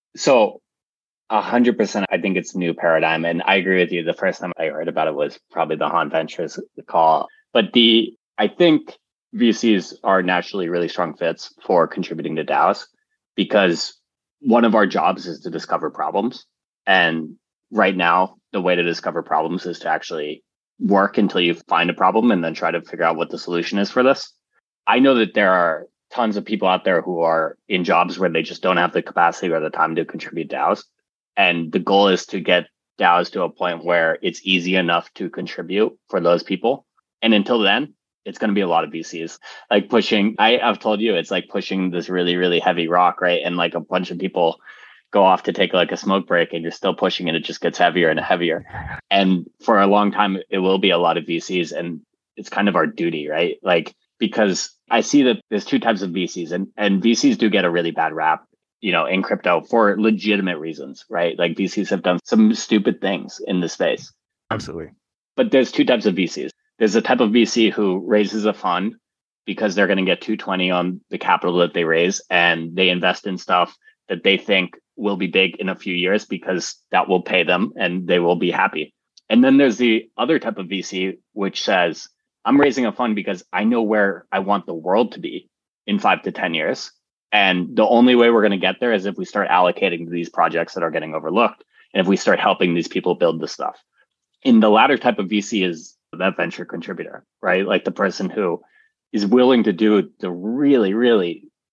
So a hundred percent, I think it's a new paradigm. And I agree with you. The first time I heard about it was probably the Han Ventures call. But the, I think V Cs are naturally really strong fits for contributing to DAOs because one of our jobs is to discover problems. And right now, the way to discover problems is to actually work until you find a problem and then try to figure out what the solution is for this. I know that there are tons of people out there who are in jobs where they just don't have the capacity or the time to contribute DAOs. And the goal is to get DAOs to a point where it's easy enough to contribute for those people. And until then, it's going to be a lot of V Cs like pushing. I, I've told you, it's like pushing this really, really heavy rock, right? And like a bunch of people go off to take like a smoke break and you're still pushing it. It just gets heavier and heavier. And for a long time, it will be a lot of V Cs. And it's kind of our duty, right? Like, because I see that there's two types of V Cs and, and V Cs do get a really bad rap, you know, in crypto for legitimate reasons, right? Like V Cs have done some stupid things in the space. Absolutely. But there's two types of V Cs. There's a type of V C who raises a fund because they're going to get two twenty on the capital that they raise, and they invest in stuff that they think will be big in a few years because that will pay them and they will be happy. And then there's the other type of V C, which says, I'm raising a fund because I know where I want the world to be in five to ten years. And the only way we're going to get there is if we start allocating to these projects that are getting overlooked. And if we start helping these people build this stuff. In the latter type of V C is that venture contributor, right? Like the person who is willing to do the really, really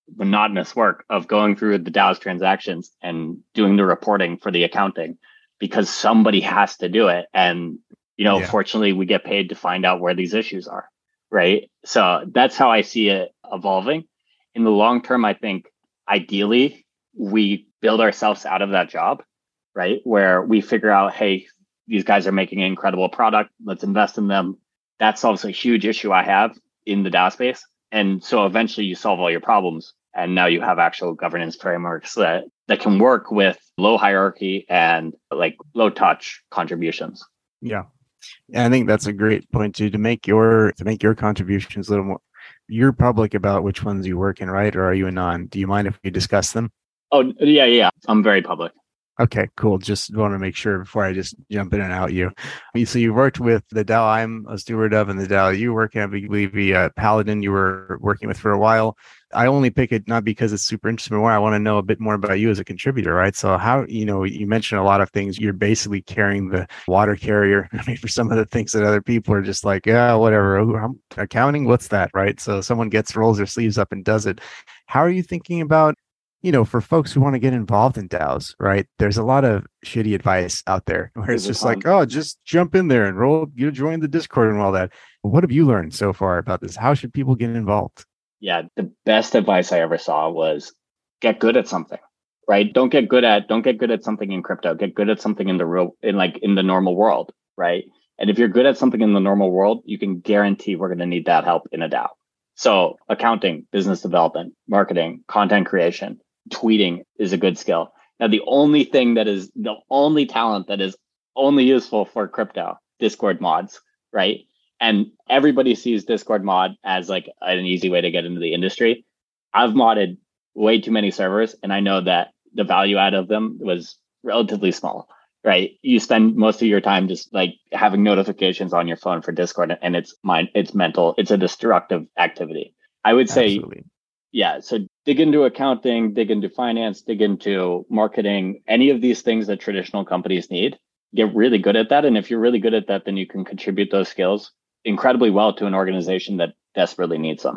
monotonous work of going through the DAO's transactions and doing the reporting for the accounting because somebody has to do it. And, you know, Yeah. fortunately, we get paid to find out where these issues are, right? So that's how I see it evolving. In the long term, I think ideally we build ourselves out of that job, right? Where we figure out, hey, these guys are making an incredible product. Let's invest in them. That solves a huge issue I have in the DAO space. And so eventually you solve all your problems. And now you have actual governance frameworks that, that can work with low hierarchy and like low touch contributions. Yeah. And I think that's a great point too, to make your to make your contributions a little more. You're public about which ones you work in, right? Or are you a non? Do you mind if we discuss them? Oh, yeah, yeah. I'm very public. Okay, cool. Just want to make sure before I just jump in and out you. So you worked with the DAO I'm a steward of and the DAO you work at, I believe the uh, Paladin you were working with for a while. I only pick it not because it's super interesting, but more I want to know a bit more about you as a contributor, right? So how, you know, you mentioned a lot of things. You're basically carrying the water carrier. I mean, for some of the things that other people are just like, yeah, whatever. Oh, accounting, what's that, right? So someone gets, rolls their sleeves up and does it. How are you thinking about, you know, for folks who want to get involved in DAOs, right? There's a lot of shitty advice out there where it's just like, oh, just jump in there and roll, you join the Discord and all that. What have you learned so far about this? How should people get involved? Yeah, the best advice I ever saw was get good at something, right? Don't get good at, don't get good at something in crypto, get good at something in the real, in like in the normal world, right? And if you're good at something in the normal world, you can guarantee we're going to need that help in a DAO. So accounting, business development, marketing, content creation, tweeting is a good skill. Now, the only thing that is the only talent that is only useful for crypto, Discord mods, right? And everybody sees Discord mod as like an easy way to get into the industry. I've modded way too many servers, and I know that the value out of them was relatively small, right? You spend most of your time just like having notifications on your phone for Discord, and it's mind, it's mental, it's a destructive activity. I would say, Absolutely. yeah. So dig into accounting, dig into finance, dig into marketing, any of these things that traditional companies need. Get really good at that, and if you're really good at that, then you can contribute those skills incredibly well to an organization that desperately needs them.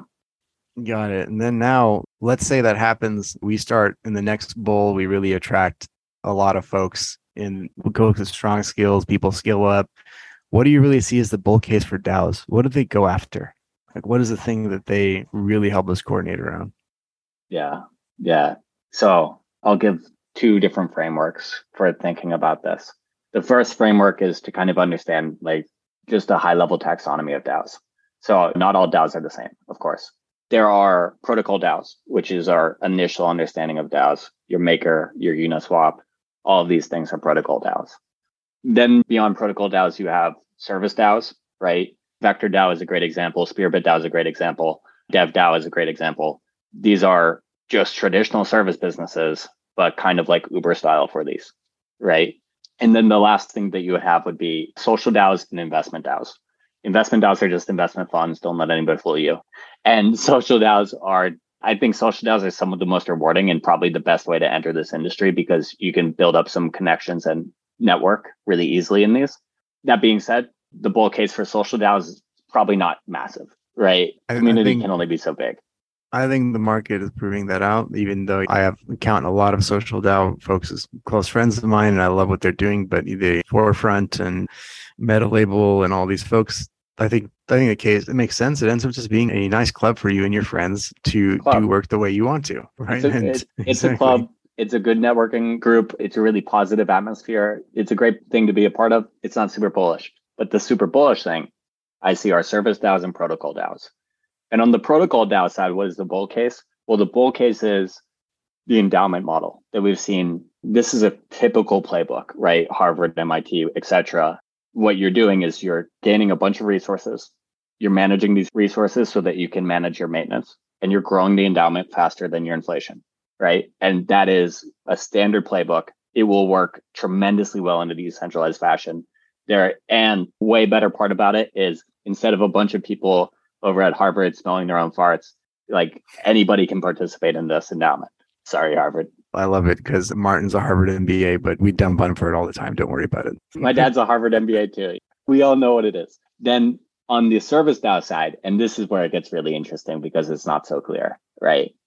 Got it. And then now, let's say that happens. We start in the next bull. We really attract a lot of folks in we go with strong skills. People skill up. What do you really see as the bull case for DAOs? What do they go after? Like, what is the thing that they really help us coordinate around? Yeah, yeah. So I'll give two different frameworks for thinking about this. The first framework is to kind of understand like just a high level taxonomy of DAOs. So not all DAOs are the same, of course. There are protocol DAOs, which is our initial understanding of DAOs. Your Maker, your Uniswap, all of these things are protocol DAOs. Then beyond protocol DAOs, you have service DAOs, right? Vector DAO is a great example. Spearbit DAO is a great example. Dev DAO is a great example. These are just traditional service businesses, but kind of like Uber style for these, right? And then the last thing that you would have would be social DAOs and investment DAOs. Investment DAOs are just investment funds. Don't let anybody fool you. And social DAOs are, I think social DAOs are some of the most rewarding and probably the best way to enter this industry because you can build up some connections and network really easily in these. That being said, the bull case for social DAOs is probably not massive, right? I- I Community think- can only be so big. I think the market is proving that out, even though I have count a lot of social DAO folks as close friends of mine, and I love what they're doing. But the Forefront and Meta Label and all these folks, I think I think the case, it makes sense. It ends up just being a nice club for you and your friends to Club. do work the way you want to, right? It's a, And it- it's exactly. a club. It's a good networking group. It's a really positive atmosphere. It's a great thing to be a part of. It's not super bullish, but the super bullish thing I see are service DAOs and protocol DAOs. And on the protocol DAO side, what is the bull case? Well, the bull case is the endowment model that we've seen. This is a typical playbook, right? Harvard, M I T, et cetera. What you're doing is you're gaining a bunch of resources. You're managing these resources so that you can manage your maintenance, and you're growing the endowment faster than your inflation, right? And that is a standard playbook. It will work tremendously well in a decentralized fashion. There, and way better part about it is instead of a bunch of people over at Harvard smelling their own farts, like anybody can participate in this endowment. Sorry, Harvard. I love it because Martin's a Harvard M B A, but we dump on for it all the time. Don't worry about it. My dad's a Harvard M B A too. We all know what it is. Then on the service DAO side, and this is where it gets really interesting because it's not so clear, right?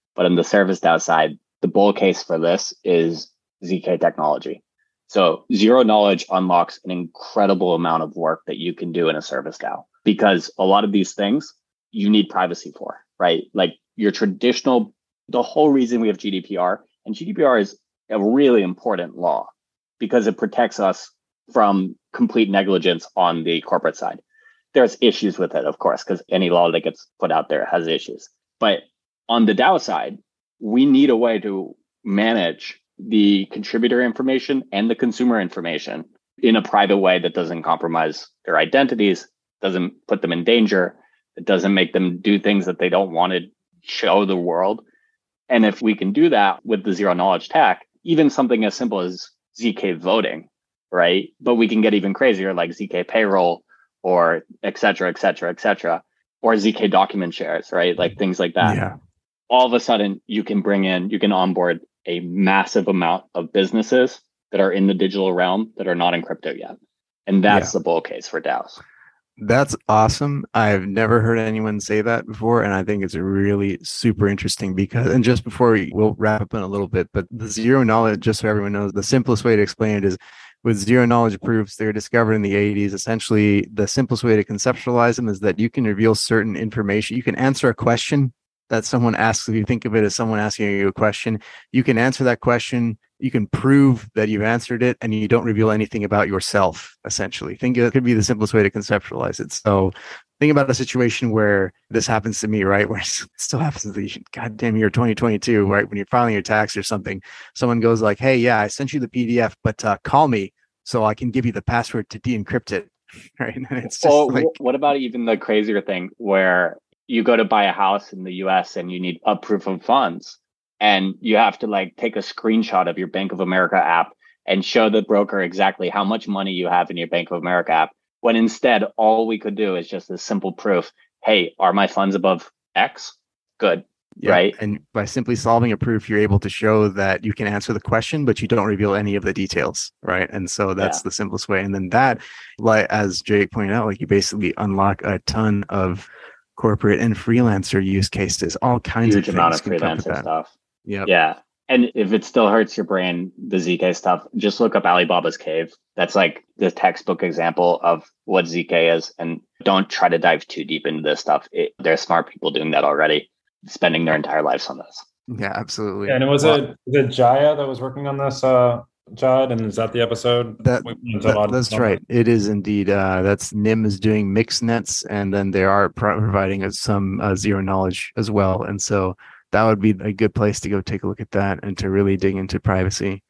But on the service DAO side, the bull case for this is Z K technology. So zero knowledge unlocks an incredible amount of work that you can do in a service DAO, because a lot of these things you need privacy for, right? Like your traditional, the whole reason we have G D P R, and G D P R is a really important law because it protects us from complete negligence on the corporate side. There's issues with it, of course, because any law that gets put out there has issues. But on the DAO side, we need a way to manage the contributor information and the consumer information in a private way that doesn't compromise their identities, doesn't put them in danger, it doesn't make them do things that they don't want to show the world. And if we can do that with the zero knowledge tech, even something as simple as Z K voting, right? But we can get even crazier, like Z K payroll or et cetera, et cetera, et cetera, or Z K document shares, right? Like things like that. Yeah. All of a sudden, you can bring in, you can onboard a massive amount of businesses that are in the digital realm that are not in crypto yet. And that's Yeah. the bull case for DAOs. That's awesome. I've never heard anyone say that before. And I think it's really super interesting because, and just before we will wrap up in a little bit, but the zero knowledge, just so everyone knows, the simplest way to explain it is with zero knowledge proofs, they were discovered in the eighties. Essentially, the simplest way to conceptualize them is that you can reveal certain information. You can answer a question that someone asks. If you think of it as someone asking you a question, you can answer that question. You can prove that you've answered it, and you don't reveal anything about yourself, essentially. Think it could be the simplest way to conceptualize it. So think about a situation where this happens to me, right? Where it still happens to the goddamn year twenty twenty-two, right? When you're filing your tax or something, someone goes like, hey, yeah, I sent you the P D F, but uh, call me so I can give you the password to de-encrypt it, right? And it's just Well, like, what about even the crazier thing where you go to buy a house in the U S and you need a proof of funds, and you have to like take a screenshot of your Bank of America app and show the broker exactly how much money you have in your Bank of America app, when instead all we could do is just a simple proof. Hey, are my funds above X? Good. yeah. Right. And by simply solving a proof, you're able to show that you can answer the question, but you don't reveal any of the details, right? And so that's Yeah. the simplest way. And then that, like as Jake pointed out, like you basically unlock a ton of corporate and freelancer use cases, all kinds Huge of amount things of can come with freelancer that. stuff. Yep. Yeah. And if it still hurts your brain, the Z K stuff, just look up Alibaba's Cave. That's like the textbook example of what Z K is. And don't try to dive too deep into this stuff. It, there are smart people doing that already, spending their entire lives on this. Yeah, absolutely. Yeah, and it was Well, a the Jaya that was working on this, uh, Jad, and is that the episode? That, We went into a that lot of- that's right. It is indeed. Uh, that's N I M is doing mixed nets, and then they are pro- providing us some uh, zero knowledge as well. And so that would be a good place to go take a look at that and to really dig into privacy.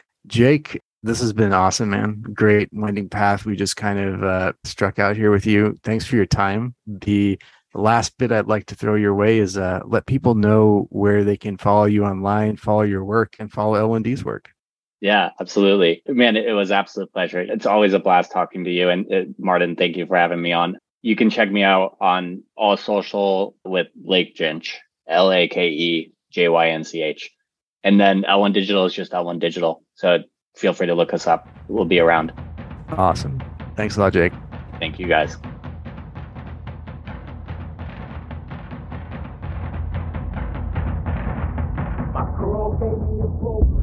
Jake, this has been awesome, man. Great winding path. We just kind of uh, struck out here with you. Thanks for your time. The last bit I'd like to throw your way is uh, let people know where they can follow you online, follow your work, and follow L one D's work. Yeah, absolutely. Man, it was absolute pleasure. It's always a blast talking to you. And uh, Martin, thank you for having me on. You can check me out on all social with Lake Jynch, L A K E J Y N C H. And then L one Digital is just L one Digital. So feel free to look us up. We'll be around. Awesome. Thanks a lot, Jake. Thank you, guys. My girl gave me a boat.